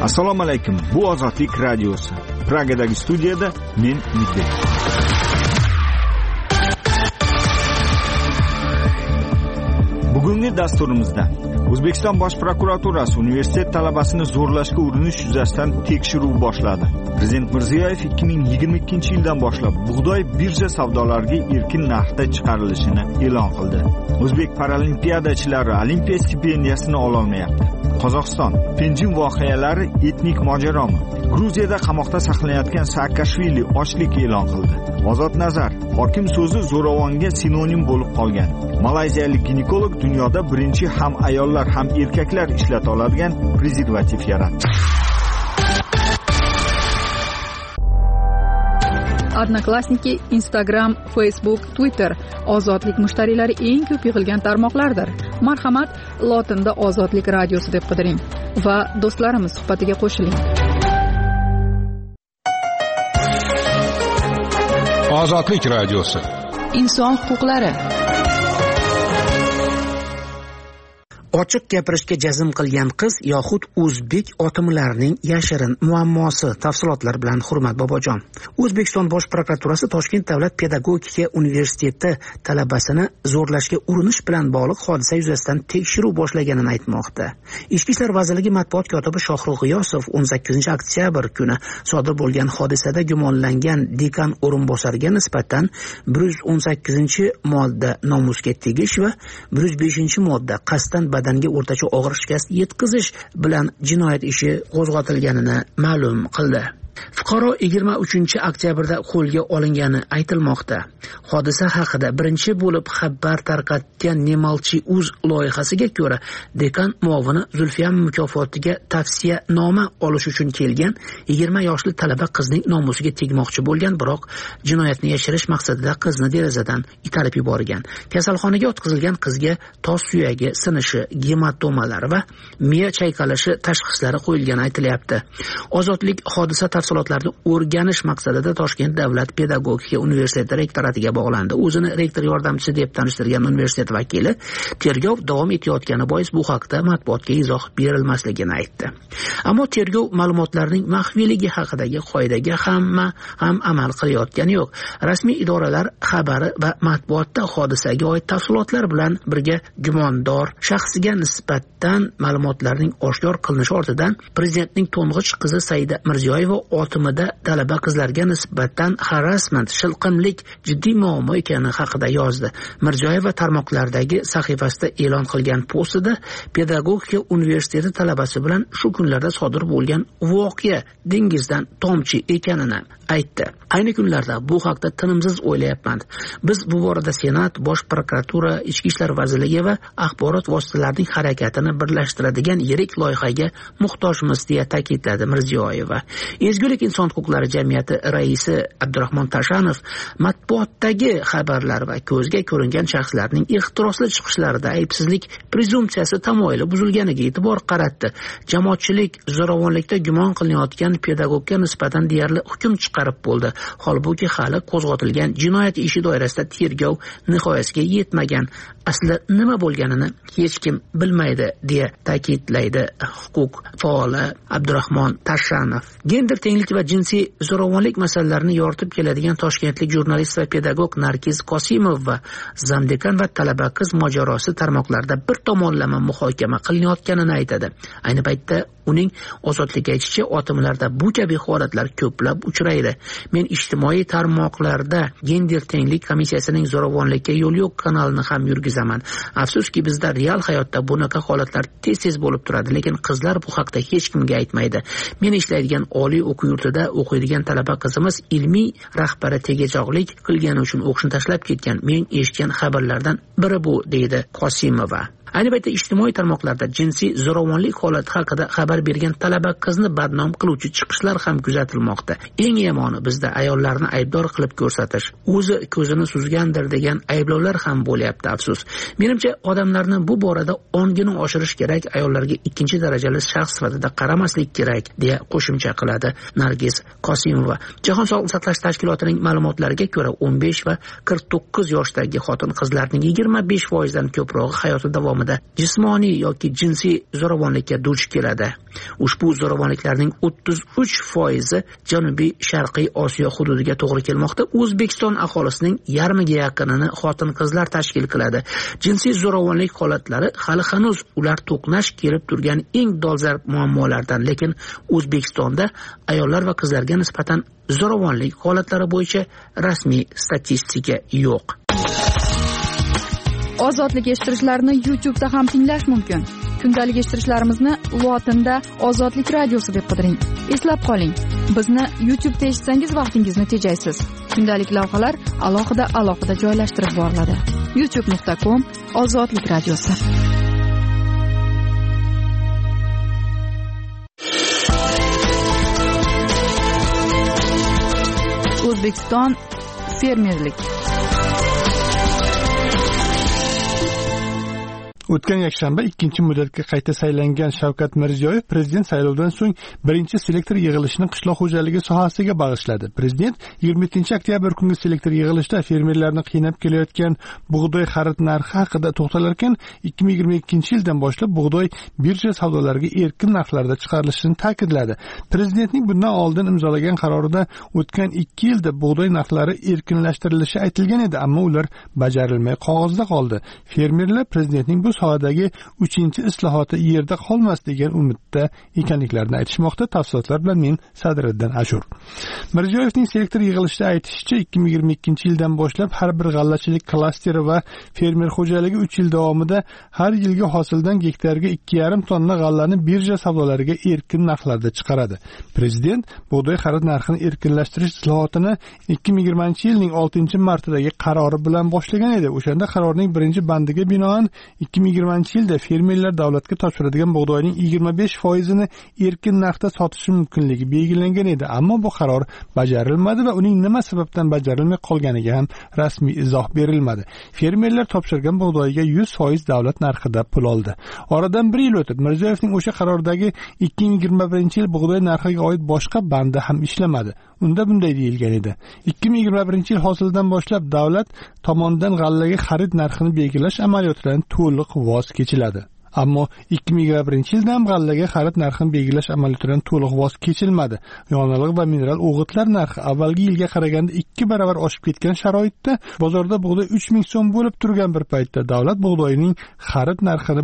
Assalomu alaykum. Bu Ozodlik radiosi. Pragadagi studiyada men Midbek. Bugungi dasturimizda O'zbekiston Bosh prokuraturasi universitet talabasini zo'rlashga urinish yuzasidan tekshiruv boshladi. Prezident Mirziyoyev 2022-yildan boshlab bug'doy birja savdolariga erkin narxda chiqarilishini e'lon qildi. O'zbek paralimpiadachilari olimpiya stipendiyasini ola olmayapti. Qozog'iston Penjin voqealari etnik mojaromi? Gruziyada qamoqda saqlanayotgan Saakashvili ochlik e'lon qildi. Ozod Nazar hokim so'zi zo'ravonga sinonim bo'lib qolgan. Malayziyalik ginekolog dunyoda birinchi ham ayollar ham erkaklar ishlata oladigan prezervativ yaratdi. Odnoklassniki, Instagram, Facebook, Twitter ozodlik mushtariylari eng ko'p yig'ilgan tarmoqlardir. Marhamat, lotinda Ozodlik radiosi deb qidiring va do'stlarimiz suhbatiga qo'shiling. Ozodlik radiosi. Inson huquqlari. Ochiq gapirishga jazm qilgan qiz yoxud o'zbek otimlarining yashirin muammosi. Tafsilotlar bilan Hurmat Bobojon. O'zbekiston Bosh prokuraturasi Toshkent davlat pedagogika universiteti talabasini zo'rlashga urinish bilan bog'liq hodisa yuzasidan tekshiruv boshlaganini aytmoqda. Ichki ishlar vazirligi matbuot kotibi Shohrux G'iyosov 18-oktyabr kuni sodir bo'lgan hodisada gumonlangan dekan o'rinbosariga nisbatan 118-modda nomusga tegish va 105-modda qasddan badanga o'rtacha og'ir shikast yetkazish bilan jinoyat ishi qo'zg'atilganini ma'lum qildi. Fuqaro 23-oktyabrda qo'lga olingani aytilmoqda. Hodisa haqida birinchi bo'lib xabar tarqatgan Nemalchi.uz loyihasiga ko'ra, dekan muovini Zulfiyam mukofotiga tavsiya noma olish uchun kelgan 20 yoshli talaba qizning nomusiga tegmoqchi bo'lgan, biroq jinoyatni yashirish maqsadida qizni derazadan itarib yuborgan. Kasalxonaga yotqizilgan qizga tos suyagi sinishi, gematomalar va miya chayqalishi tashxislari qo'yilgani aytilyapti. Ozodlik hodisa tafsilotlarini o'rganish maqsadida Toshkent davlat pedagogika universiteti rektoratiga bog'landi. O'zini rektor yordamchisi deb tanishtirgan universitet vakili tergov davom etayotgani bois bu haqda matbuotga izoh berilmasligini aytdi. Ammo tergov ma'lumotlarining maxfiyligi haqidagi qoidaga ham amal qilayotgani yo'q. Rasmiy idoralar xabari va matbuotda hodisaga oid tafsilotlar bilan birga gumondor shaxsiga nisbatan ma'lumotlarning oshkor qilinishi ortidan prezidentning to'ng'ich qizi Saida Mirziyoyeva otimida talaba qizlarga nisbatan harassment, shilqimlik jiddiy muammo ekani haqida yozdi. Mirziyoyeva tarmoqlardagi sahifasida e'lon qilgan postida pedagogika universiteti talabasi bilan shu kunlarda sodir bo'lgan voqea dengizdan tomchi ekanini aytdi. Ayni kunlarda bu haqda tinimsiz o'ylayapman. Biz bu borada Senat, Bosh prokuratura, Ichki ishlar vazirligi va axborot vositalarining harakatini birlashtiradigan yirik loyihaga muhtojmiz deya ta'kidladi Mirziyoyeva. Ezgulik inson huquqlari jamiyati raisi Abdurahmon Tashanov matbuotdagi xabarlar va ko'zga ko'ringan shaxslarning ehtirosli chiqishlarida aybsizlik prezumsiyasi tamoyili buzilganiga e'tibor qaratdi. Jamoatchilik zo'ravonlikda gumon qilinayotgan pedagogga nisbatan deyarli hukm chiqarib bo'ldi. Holbuki hali qo'zg'atilgan jinoyat ishi doirasida tergov nihoyasiga yetmagan. Asli nima bo'lganini hech kim bilmaydi deya ta'kidlaydi huquq faoli Abdurahmon Tashanov. Gender tenglik va jinsiy zo'ravonlik masalalarini yoritib keladigan toshkentlik jurnalist va pedagog Nargiz Qosimov va zamdekan va talaba qiz mojarosi tarmoqlarda bir tomonlama muhokama qilinayotganini aytadi. Ayni paytda uning Ozodlikka aytishicha, otimlarda bu kabi holatlar ko'plab uchraydi. Men ijtimoiy tarmoqlarda gender tenglik komissiyasining zo'ravonlikka yo'l yo'q kanalini ham yurgizaman. Afsuski bizda real hayotda bunaqa holatlar tez-tez bo'lib turadi, lekin qizlar bu haqda hech kimga aytmaydi. Men ishlaydigan oliy o'quv yurtida o'qiydigan talaba qizimiz ilmiy rahbari tegajoqlik qilgani uchun o'qishni tashlab ketgan. Men eshitgan xabarlardan biri bu, deydi Qosimova. Ayni paytda ijtimoiy tarmoqlarda jinsiy zo'ravonlik holati haqida xabar bergan talaba qizni badnom qiluvchi chiqishlar ham kuzatilmoqda. Eng yomoni bizda ayollarni aybdor qilib ko'rsatish, o'zi ko'zini suzgandir degan ayblovlar ham bo'lyapti, afsus. Menimcha odamlarni bu borada ongini oshirish kerak, ayollarga ikkinchi darajali shaxs sifatida qaramaslik kerak, deya qo'shimcha qiladi Nargiz Qosimova. Jahon sog'liqni saqlash tashkilotining ma'lumotlariga ko'ra 15 va 49 yoshdagi xotin-qizlarning 25% dan ko'prog'i hayoti davomida davomida jismoniy yoki jinsiy zo'ravonlikka duch keladi. Ushbu zo'ravonliklarning 33% Janubiy Sharqiy Osiyo hududiga to'g'ri kelmoqda. O'zbekiston aholisining yarmiga yaqinini xotin-qizlar tashkil qiladi. Jinsiy zo'ravonlik holatlari hali hanuz ular to'qnash kelib turgan eng dolzarb muammolardan, lekin O'zbekistonda ayollar va qizlarga nisbatan zo'ravonlik holatlari bo'yicha rasmiy statistika yo'q. Ozodlik eshittirishlarni YouTube'da ham tinglash mumkin. Kundalik eshittirishlarimizni lotinda Ozodlik radiosi deb qidiring. Eslab qoling, bizni YouTube'da eshitsangiz vaqtingizni tejaysiz. Kundalik lavhalar alohida joylashtirib boriladi. youtube.com/Ozodlik radiosi. O'zbekiston fermerlik. O'tgan yakshanba 2-muddatga qayta saylangan Shavkat Mirziyoyev prezident saylovidan so'ng birinchi selektor yig'ilishini qishloq xo'jaligi sohasiga bag'ishladi. Prezident 27-oktyabr kungi selektor yig'ilishda fermerlarni qiynab kelayotgan bug'doy xarid narxi haqida to'xtalar ekan, 2022-yildan boshlab bug'doy birja savdolariga erkin narxlarda chiqarilishini ta'kidladi. Prezidentning bundan oldin imzolagan qarorida o'tgan 2 yilda bug'doy narxlari erkinlashtirilishi aytilgan edi, ammo ular bajarilmay qog'ozda qoldi. Fermerlar prezidentning bu sohadagi 3-islohoti yerda qolmas degan umidda ekanliklarini aytishmoqda. Tafsilotlar bilan men Sadriddin Ashur. Mirziyoyevning selektor yig'ilishida aytishicha, 2022-yildan boshlab har bir g'allachilik klasteri va fermer xo'jaligi 3 yil davomida har yilgi hosildan gektarga 2,5 tonna g'allani birja savdolariga erkin narxlarda chiqaradi. Prezident bug'doy xarid narxini erkinlashtirish islohotini 2020-yilning 6-martidagi qarori bilan boshlagan edi. O'shanda qarorning birinchi bandiga binoan 2020-yilda fermerlar davlatga topshiradigan bug'doyning 25%ni erkin narxda sotishi mumkinligi belgilangan edi, ammo bu qaror bajarilmadi va uning nima sababdan bajarilmay qolganiga ham rasmiy izoh berilmadi. Fermerlar topshirgan bug'doyiga 100% davlat narxida pul oldi. Oradan 1 yil o'tib, Mirziyoyevning o'sha qarordagi 2021-yil bug'doy narxiga oid boshqa bandi ham ishlamadi. Unda bunday deyilgan edi: 2021-yil hosilidan boshlab davlat tomonidan g'allaga xarid narxini belgilash amaliyotidan to'liq voz kechiladi. Ammo 2021-yilda ham g'allaga xarid narxini belgilash amaliyotidan to'liq voz kechilmadi. Yonilg'i va mineral o'g'itlar narxi avvalgi yilga qaraganda 2 barobar oshib ketgan sharoitda bozorda bug'doy 3000 so'm bo'lib turgan bir paytda davlat bug'doyining xarid narxini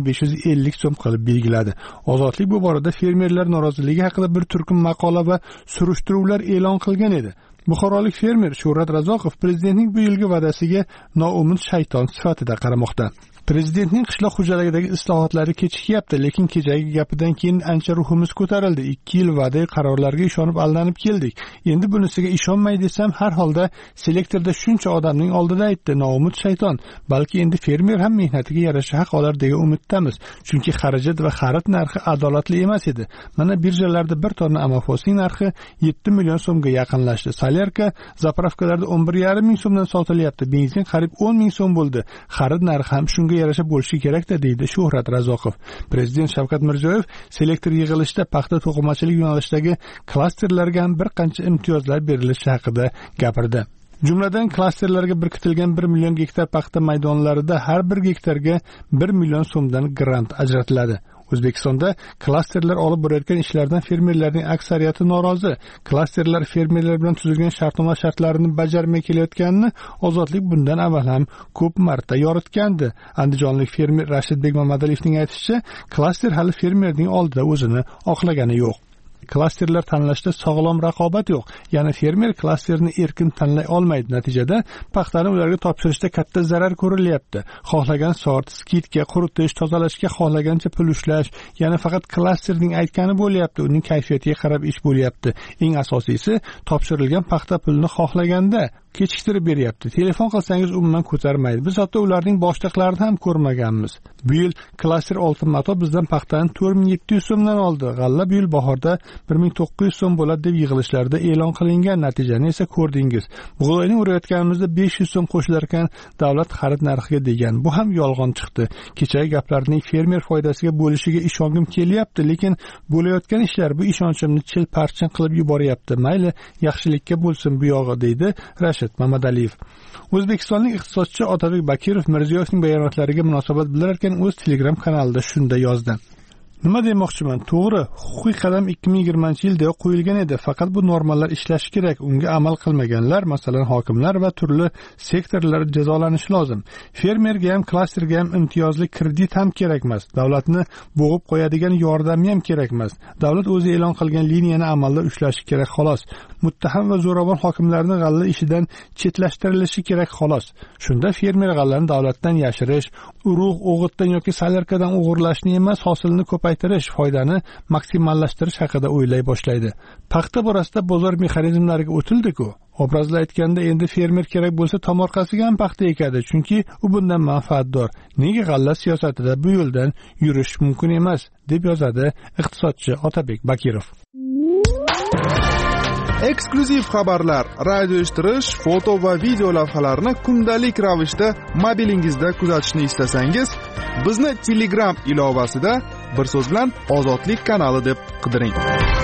1550 so'm qilib belgiladi. Ozodlik bu borada fermerlar noroziligi haqida bir turkum maqola va surishtiruvlar e'lon qilgan edi. Buxorolik fermer Shuhrat Razoqov prezidentning bu yilgi va'dasiga noumid shayton sifatida qaramoqda. Prezidentning qishloq xo'jaligidagi islohotlari kechikyapti, lekin kechagi gapidan keyin ancha ruhimiz ko'tarildi. 2 yil va'da qarorlarga ishonib aldanib keldik. Endi bunisiga ishonmay desam, har holda selektorda shuncha odamning oldida aytdi noumid shayton. Balki endi fermer ham mehnatiga yarasha haq olar degan umiddamiz. Chunki xarajat va xarid narxi adolatli emas edi. Mana birjalarda 1 tonna amofosning narxi 7 million so'mga yaqinlashdi. Solyarka zapravkalarda 11,5 ming so'mdan sotilyapti. Benzin qariyb 10 ming so'm bo'ldi. Xarid narxi ham shunga yarasha bo'lishi kerak-da, deydi Shuhrat Razoqov. Prezident Shavkat Mirziyoyev selektor yig'ilishida paxta to'qimachilik yo'nalishidagi klasterlarga ham bir qancha imtiyozlar berilishi haqida gapirdi. Jumladan klasterlarga birkitilgan 1 million gektar paxta maydonlarida har bir gektarga 1 million so'mdan grant ajratiladi. O'zbekistonda klasterlar olib borayotgan ishlardan fermerlarning aksariyati norozi. Klasterlar fermerlar bilan tuzilgan shartnoma shartlarini bajarmay kelayotganini Ozodlik bundan avval ham ko'p marta yoritgandi. Andijonlik fermer Rashidbek Mamadaliyevning aytishicha, klaster hali fermerning oldida o'zini oqlagani yo'q. Klasterlar tanlashda sog'lom raqobat yo'q. Ya'ni fermer klasterini erkin tanlay olmaydi. Natijada paxtani ularga topshirishda katta zarar ko'rilyapti. Xohlagan sort, skidga, quritish, tozalashga xohlagancha pul ushlash, ya'ni faqat klasterning aytgani bo'lyapti. Uning kayfiyatiga qarab ish bo'lyapti. Eng asosiysi, topshirilgan paxta pulini xohlaganda kechiktirib beryapti. Telefon qilsangiz umuman ko'tarmaydi. Biz hatto ularning boshliqlarini ham ko'rmaganmiz. Bu yil klaster Oltin Mato bizdan paxtani 4700 so'mdan oldi. G'alla bu yil bahorda 1900 so'm bo'ladi deb yig'ilishlarda e'lon qilingan. Natijani esa ko'rdingiz. Bug'doyni urayotganimizda 500 so'm qo'shilar ekan davlat xarid narxiga degan. Bu ham yolg'on chiqdi. Kechagi gaplarning fermer foydasiga bo'lishiga ishongim kelyapti, lekin bo'layotgan ishlar bu ishonchimni chil-parchin qilib yuboryapti. Mayli, yaxshilikka bo'lsin bu yog'i, deydi Roshid Mamadaliyev. O'zbekistonlik iqtisodchi Otabek Bakirov Mirziyoyevning bayonotlariga munosabat bildirarkan o'z Telegram kanalida shunday yozdi: Nima demoqchiman? To'g'ri, huquqiy qadam 2020-yilda qo'yilgan edi, faqat bu normalar ishlashi kerak. Unga amal qilmaganlar, masalan, hokimlar va turli sektorlar jazolanishi lozim. Fermerga ham, klasterga ham imtiyozli kredit ham kerak emas. Davlatni bo'g'ib qo'yadigan yordam ham kerak emas. Davlat o'zi e'lon qilgan liniyani amalda ushlashi kerak xolos. Muttaham va zo'ravon hokimlarning g'alla ishidan chetlashtirilishi kerak xolos. Shunda fermer g'allani davlatdan yashirish, urug' o'g'itdan yoki salarkadan o'g'irlashni emas, hosilni ko'paytirish, foydani maksimallashtirish haqida o'ylay boshlaydi. Paxta borasida bozor mexanizmlariga o'tildi-ku. Obrazla aytganda endi fermer kerak bo'lsa tomorqasiga ham paxta ekadi, chunki u bundan manfaatdor. Nega g'alla siyosatida bu yo'ldan yurish mumkin emas, deb yozadi iqtisodchi Otabek Bakirov. Eksklyuziv xabarlar, radio eshittirish, foto va video lavhalarni kundalik ravishda mobilingizda kuzatishni istasangiz, bizni Telegram ilovasida bir so'z bilan Ozodlik kanali deb qidiring.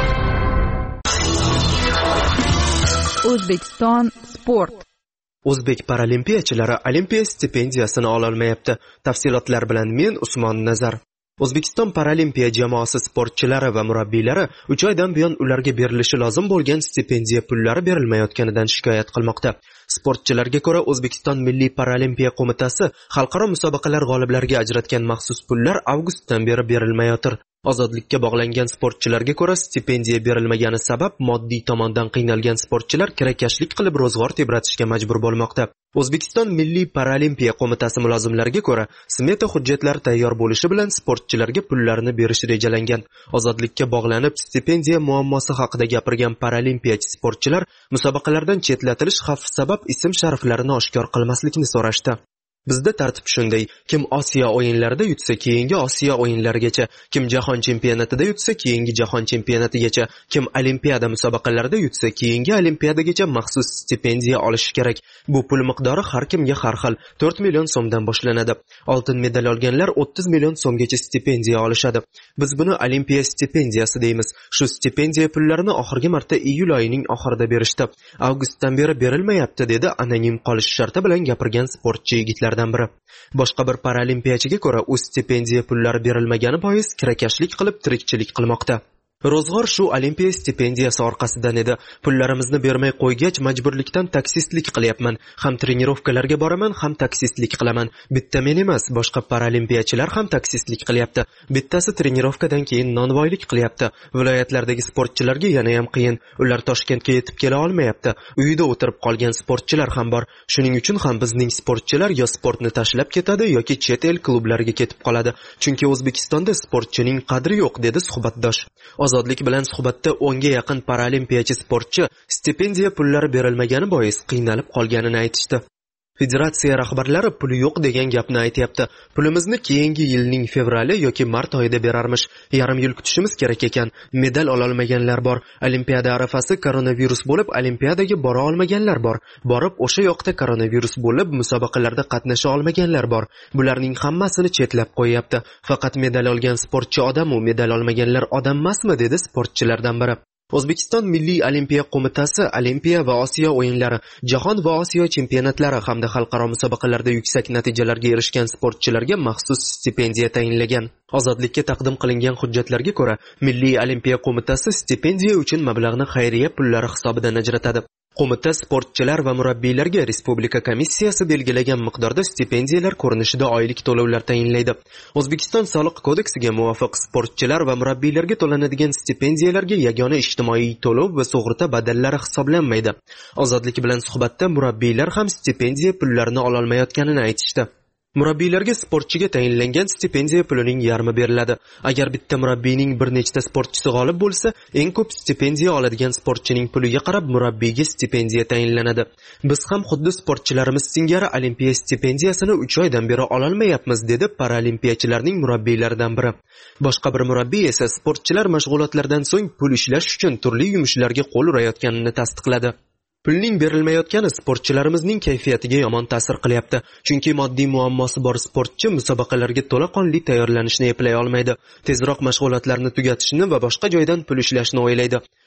O'zbekiston sport. O'zbek paralimpiyachilari olimpiya stipendiyasini ola olmayapti. Tafsilotlar bilan men Usmon Nazar. O'zbekiston paralimpiya jamoasi sportchilari va murabbiylari 3 oydan buyon ularga berilishi lozim bo'lgan stipendiya pullari berilmayotganidan shikoyat qilmoqda. Sportchilarga ko'ra, O'zbekiston Milliy paralimpiya qo'mitasi xalqaro musobaqalar g'oliblariga ajratgan maxsus pullar avgustdan beri berilmayotir. Ozodlikka bog'langan sportchilarga ko'ra, stipendiya berilmagani sabab moddiy tomondan qiynalgan sportchilar kirakashlik qilib ro'zg'or tebratishga majbur bo'lmoqda. O'zbekiston Milliy paralimpiya qo'mitasi mulozimlariga ko'ra, smeta hujjatlari tayyor bo'lishi bilan sportchilarga pullarni berish rejalangan. Ozodlikka bog'lanib stipendiya muammosi haqida gapirgan paralimpiyachi sportchilar musobaqalardan chetlatilish xavfi sabab ism-shariflarini oshkor qilmaslikni so'rashdi. Bizda tartib shunday: kim Osiyo o'yinlarida yutsa, keyingi Osiyo o'yinlarigacha, kim jahon chempionatida yutsa, keyingi jahon chempionatigacha, kim olimpiada musobaqalarida yutsa, keyingi olimpiadagacha maxsus stipendiya olishi kerak. Bu pul miqdori har kimga har xil, 4 million so'mdan boshlanadi. Oltin medal olganlar 30 million so'mgacha stipendiya olishadi. Biz buni olimpiya stipendiyasi deymiz. Shu stipendiya pullarini oxirgi marta iyul oyining oxirida berishdi. Avgustdan beri berilmayapti, dedi anonim qolish sharti bilan gapirgan sportchi yigitlar. Boshqa bir paralimpiyachiga ko'ra, u stipendiya pullari berilmagani bois kirakashlik qilib tirikchilik qilmoqda. Ro'zg'or shu olimpiya stipendiyasi orqasidan edi. Pullarimizni bermay qo'ygach, majburlikdan taksistlik qilyapman. Ham trenirovkalarga boraman, ham taksistlik qilaman. Bitta men emas, boshqa paralimpiyachilar ham taksistlik qilyapti. Bittasi trenirovkadan keyin nonvoylik qilyapti. Viloyatlardagi sportchilarga yana ham qiyin. Ular Toshkentga yetib kela olmayapti. Uyida o'tirib qolgan sportchilar ham bor. Shuning uchun ham bizning sportchilar yo sportni tashlab ketadi yoki chet el klublariga ketib qoladi. Chunki O'zbekistonda sportchining qadri yo'q, dedi suhbatdosh. Ozodlik bilan suhbatda 10 ga yaqin paralimpiyachi sportchi stipendiya pullari berilmagani bois qiynalib qolganini aytishdi. Federatsiya rahbarlari puli yo'q degan gapni aytayapti. Pulimizni keyingi yilning fevrali yoki mart oyida berarmish. Yarim yil kutishimiz kerak ekan. Medal ola olmaganlar bor. Olimpiada arafasi koronavirus bo'lib, olimpiadaga bora olmaganlar bor. Borib o'sha yoqda koronavirus bo'lib, musobaqalarda qatnasha olmaganlar bor. Bularning hammasini chetlab qo'yapti. Faqat medal olgan sportchi odam u, medal olmaganlar odam emasmi, dedi sportchilardan biri. O'zbekiston Milliy olimpiya qo'mitasi Olimpiya va Osiyo o'yinlari, Jahon va Osiyo chempionatlari hamda xalqaro musobaqalarda yuksak natijalarga erishgan sportchilarga maxsus stipendiya tayinlagan. Ozodlikka taqdim qilingan hujjatlarga ko'ra, Milliy olimpiya qo'mitasi stipendiya uchun mablag'ni xayriya pullari hisobidan ajratadi. Qo'mita sportchilar va murabbiylarga Respublika komissiyasi belgilagan miqdorda stipendiyalar ko'rinishida oylik to'lovlar tayinlaydi. O'zbekiston soliq kodeksiga muvofiq sportchilar va murabbiylarga to'lanadigan stipendiyalarga yagona ijtimoiy to'lov va sug'urta badallari hisoblanmaydi. Ozodlik bilan suhbatda murabbiylar ham stipendiya pullarini ola olmayotganini aytishdi. Murabbiylarga sportchiga tayinlangan stipendiya pulining yarmi beriladi. Agar bitta murabbiyning bir nechta sportchisi g'olib bo'lsa, eng ko'p stipendiya oladigan sportchining puliga qarab murabbiyga stipendiya tayinlanadi. Biz ham xuddi sportchilarimiz singari olimpiya stipendiyasini 3 oydan beri ola olmayapmiz, dedi paralimpiyachilarning murabbiylaridan biri. Boshqa bir murabbiy esa sportchilar mashg'ulotlardan so'ng pul ishlash uchun turli yumushlarga qo'l urayotganini tasdiqladi. Pulning berilmayotgani sportchilarimizning kayfiyatiga yomon ta'sir qilyapti. Chunki moddiy muammosi bor sportchi musobaqalarga to'laqonli tayyorlanishni eplay olmaydi. Tezroq mashg'ulotlarni tugatishni va boshqa joydan pul ishlashni o'ylaydi.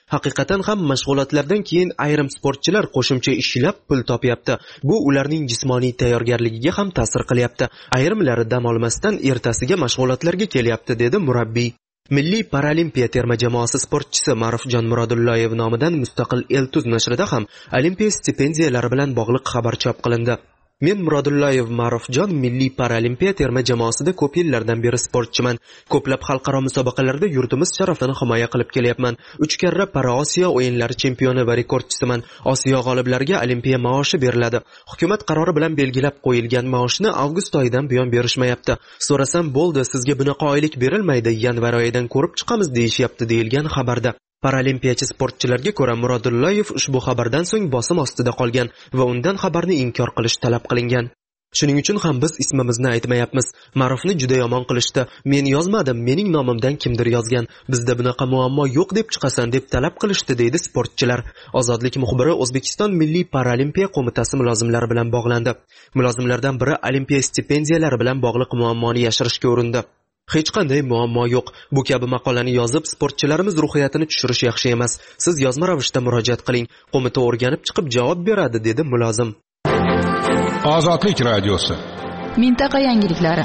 Haqiqatan ham mashg'ulotlardan keyin ayrim sportchilar qo'shimcha ishlab pul topyapti. Bu ularning jismoniy tayyorgarligiga ham ta'sir qilyapti. Ayrimlari dam olmasdan ertasiga mashg'ulotlarga kelyapti, dedi murabbiy. Milliy paralimpiya terma jamoasi sportchisi Ma'rufjon Muradullayev nomidan mustaqil Eltuz nashrida ham olimpiya stipendiyalari bilan bog'liq xabar chop qilindi. Men Muradullayev Ma'rufjon milliy paralimpiya terma jamoasida ko'p yillardan beri sportchiman. Ko'plab xalqaro musobaqalarda yurtimiz sharafini himoya qilib kelyapman. 3 karra Paraosiyo o'yinlari chempioni va rekordchisiman. Osiyo g'oliblariga olimpiya maoshi beriladi. Hukumat qarori bilan belgilab qo'yilgan maoshni avgust oyidan buyon berishmayapti. So'rasam bo'ldi, sizga bunaqa oylik berilmaydi, yanvar oyidan ko'rib chiqamiz deyishyapti, deyilgan xabarda. Paralimpiyachi sportchilarga ko'ra Muradullayev ushbu xabardan so'ng bosim ostida qolgan va undan xabarni inkor qilish talab qilingan. Shuning uchun ham biz ismimizni aytmayapmiz. Ma'rufni juda yomon qilishdi. Men yozmadim, mening nomimdan kimdir yozgan. Bizda bunaqa muammo yo'q deb chiqasan deb talab qilishdi, deydi sportchilar. Ozodlik muxbiri O'zbekiston Milliy paralimpiya qo'mitasi mulozimlari bilan bog'landi. Mulozimlardan biri olimpiya stipendiyalari bilan bog'liq muammoni yashirishga urindi. Hech qanday muammo yo'q. Bu kabi maqolani yozib, sportchilarimiz ruhiyatini tushirish yaxshi emas. Siz yozma ravishda murojaat qiling. Qo'mita o'rganib chiqib javob beradi, dedi mulozim. Ozodlik radiosi. Mintaqa yangiliklari.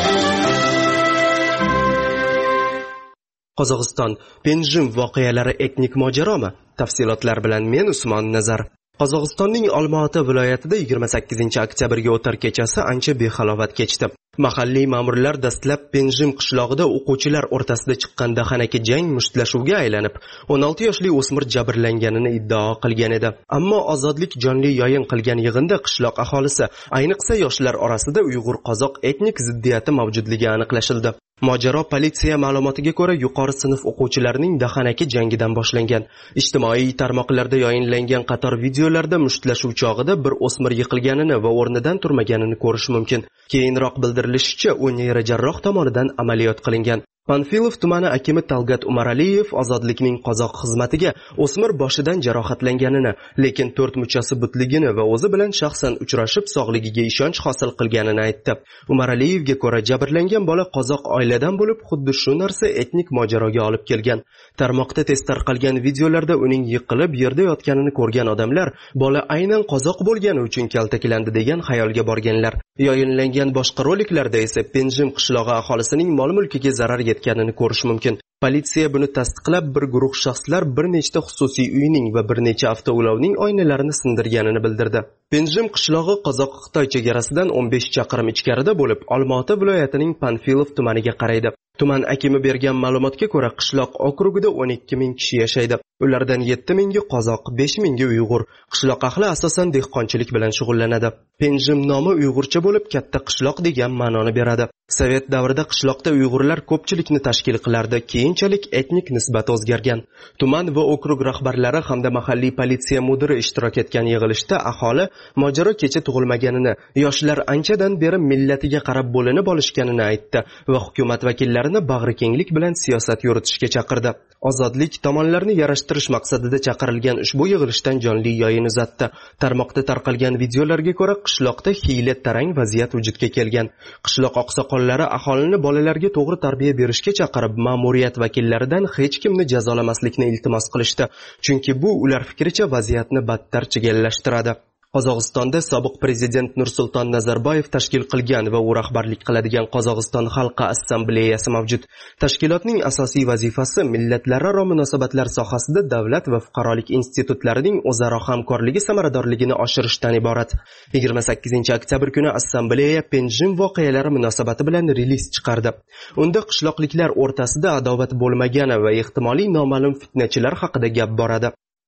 Qozog'iston Penjim voqealari etnik mojaromi? Tafsilotlar bilan men Usmon Nazar. Qozog'istonning Olmaota viloyatida 28-oktyabrga o'tar kechasi ancha behalovat kechdi. Mahalliy ma'murlar dastlab Penjim qishlog'ida o'quvchilar o'rtasida chiqqan dahanaki jang mushtlashuvga aylanib, 16 yoshli o'smir jabrlanganini iddao qilgan edi. Ammo ozodlik jonli yo'yin qilgan yig'inda qishloq aholisi, ayniqsa yoshlar orasida Uyg'ur-qozoq etnik ziddiyati mavjudligi aniqlashildi. Mojaro politsiya ma'lumotiga ko'ra yuqori sinf o'quvchilarining dahanaki jangidan boshlangan. Ijtimoiy tarmoqlarda yayinlangan qator videolarda mushtlashuv chog'ida bir o'smir yiqilganini va o'rnidan turmaganini ko'rish mumkin. Keyinroq bildirilishicha, u neyrojarroh tomonidan amaliyot qilingan. Panfilov tumani akimi Talgat Umaraliyev ozodlikning qozoq xizmatiga o'smir boshidan jarohatlanganini, lekin 4 muchasi butligini va o'zi bilan shaxsan uchrashib sog'ligiga ishonch hosil qilganini aytdi. Umaraliyevga ko'ra jabrlangan bola qozoq oiladan bo'lib, xuddi shu narsa etnik mojaroga olib kelgan. Tarmoqda tez tarqalgan videolarda uning yiqilib yerda yotganini ko'rgan odamlar, bola aynan qozoq bo'lgani uchun kaltaklandi degan xayolga borganlar. Yayinlangan boshqa roliklarda esa Penjim qishlog'i aholisining mol-mulkiga zarar yetganini ko'rish mumkin. Politsiya buni tasdiqlab, bir guruh shaxslar bir nechta xususiy uyning va bir necha avtoulovning oynalarini sindirganini bildirdi. Penjim qishlog'i Qozoq-Xitoy chegarasidan 15 chaqirim ichkarida bo'lib, Olmaota viloyatining Panfilov tumaniga qaraydi. Tuman akimi bergan ma'lumotga ko'ra, qishloq okrugida 12 ming kishi yashaydi. Ulardan 7 mingi qozoq, 5 mingi Uyg'ur. Qishloq ahli asosan dehqonchilik bilan shug'ullanadi. Penjim nomi uyg'urcha bo'lib, katta qishloq degan ma'noni beradi. Sovet davrida qishloqda Uyg'urlar ko'pchilikni tashkil qilardi. Keyinchalik etnik nisbat o'zgargan. Tuman va okrug rahbarlari hamda mahalliy politsiya mudiri ishtirok etgan yig'ilishda aholi mojaro kecha tug'ilmaganini, yoshlar anchadan beri millatiga qarab bo'linib olishganini aytdi va hukumat vakillarini bag'rikenglik bilan siyosat yuritishga chaqirdi. Ozodlik tomonlarni yarashtirish maqsadida chaqirilgan ushbu yig'ilishdan jonli yo'yin uzatdi. Tarmoqda tarqalgan videolarga ko'ra, qishloqda hiyla tarang vaziyat vujudga kelgan. Qishloq oqsoqollari aholini bolalarga to'g'ri tarbiya berishga chaqirib, ma'muriyat vakillaridan hech kimni jazolamaslikni iltimos qilishdi, chunki bu ular fikricha vaziyatni battar chigallashtiradi. Qozog'istonda sobiq prezident Nursulton Nazarboyev tashkil qilgan va u rahbarlik qiladigan Qozog'iston xalqi assambleyasi mavjud. Tashkilotning asosiy vazifasi millatlararo munosabatlar sohasida davlat va fuqarolik institutlarining o'zaro hamkorligi samaradorligini oshirishdan iborat. 28-oktyabr kuni assambleya Penjim voqealari munosabati bilan reliz chiqardi. Unda qishloqliklar o'rtasida adovat bo'lmagani va ehtimoliy noma'lum fitnachilar haqida gap boradi.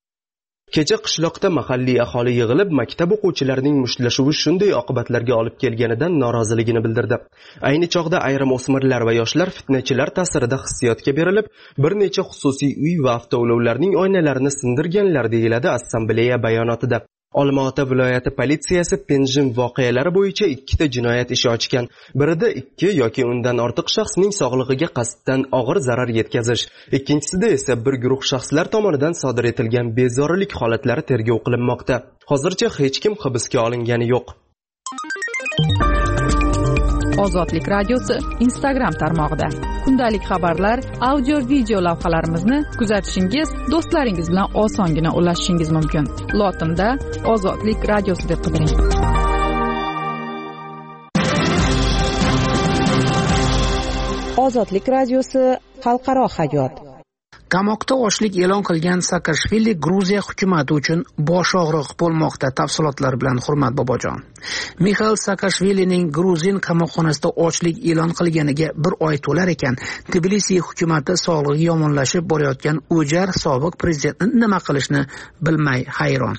Kecha qishloqda mahalliy aholi yig'ilib, maktab o'quvchilarining mushlashuvi shunday oqibatlarga olib kelganidan noroziligini bildirdi. Ayni chog'da ayrim o'smirlar va yoshlar fitnachilar ta'sirida hissiyotga berilib, bir necha xususiy uy va avtoulovlarning oynalarini sindirganlar, deyiladi assambleya bayonotida. Olmaota viloyati politsiyasi Penjim voqealari bo'yicha 2 ta jinoyat ishi ochgan. Birida 2 yoki undan ortiq shaxsning sog'lig'iga qasddan og'ir zarar yetkazish, ikkinchisida esa bir guruh shaxslar tomonidan sodir etilgan bezorilik holatlari tergov qilinmoqda. Hozircha hech kim hibsga olingani yo'q. Ozodlik radiosi Instagram tarmog'ida. Kundalik xabarlar, audio video lavhalarimizni kuzatishingiz, do'stlaringiz bilan osongina ulashishingiz mumkin. Lotinda Ozodlik radiosi deb qidiring. Ozodlik radiosi xalqaro hayot. Qamoqda ochlik e'lon qilgan Saakashvili Gruziya hukumati uchun bosh og'riq bo'lmoqda. Tafsilotlar bilan Hurmat Bobojon. Mixail Saakashvilining Gruzin qamoqxonasida ochlik e'lon qilganiga 1 oy to'lar ekan, Tbilisi hukumati sog'lig'i yomonlashib borayotgan o'jar sobiq prezidentni nima qilishni bilmay hayron.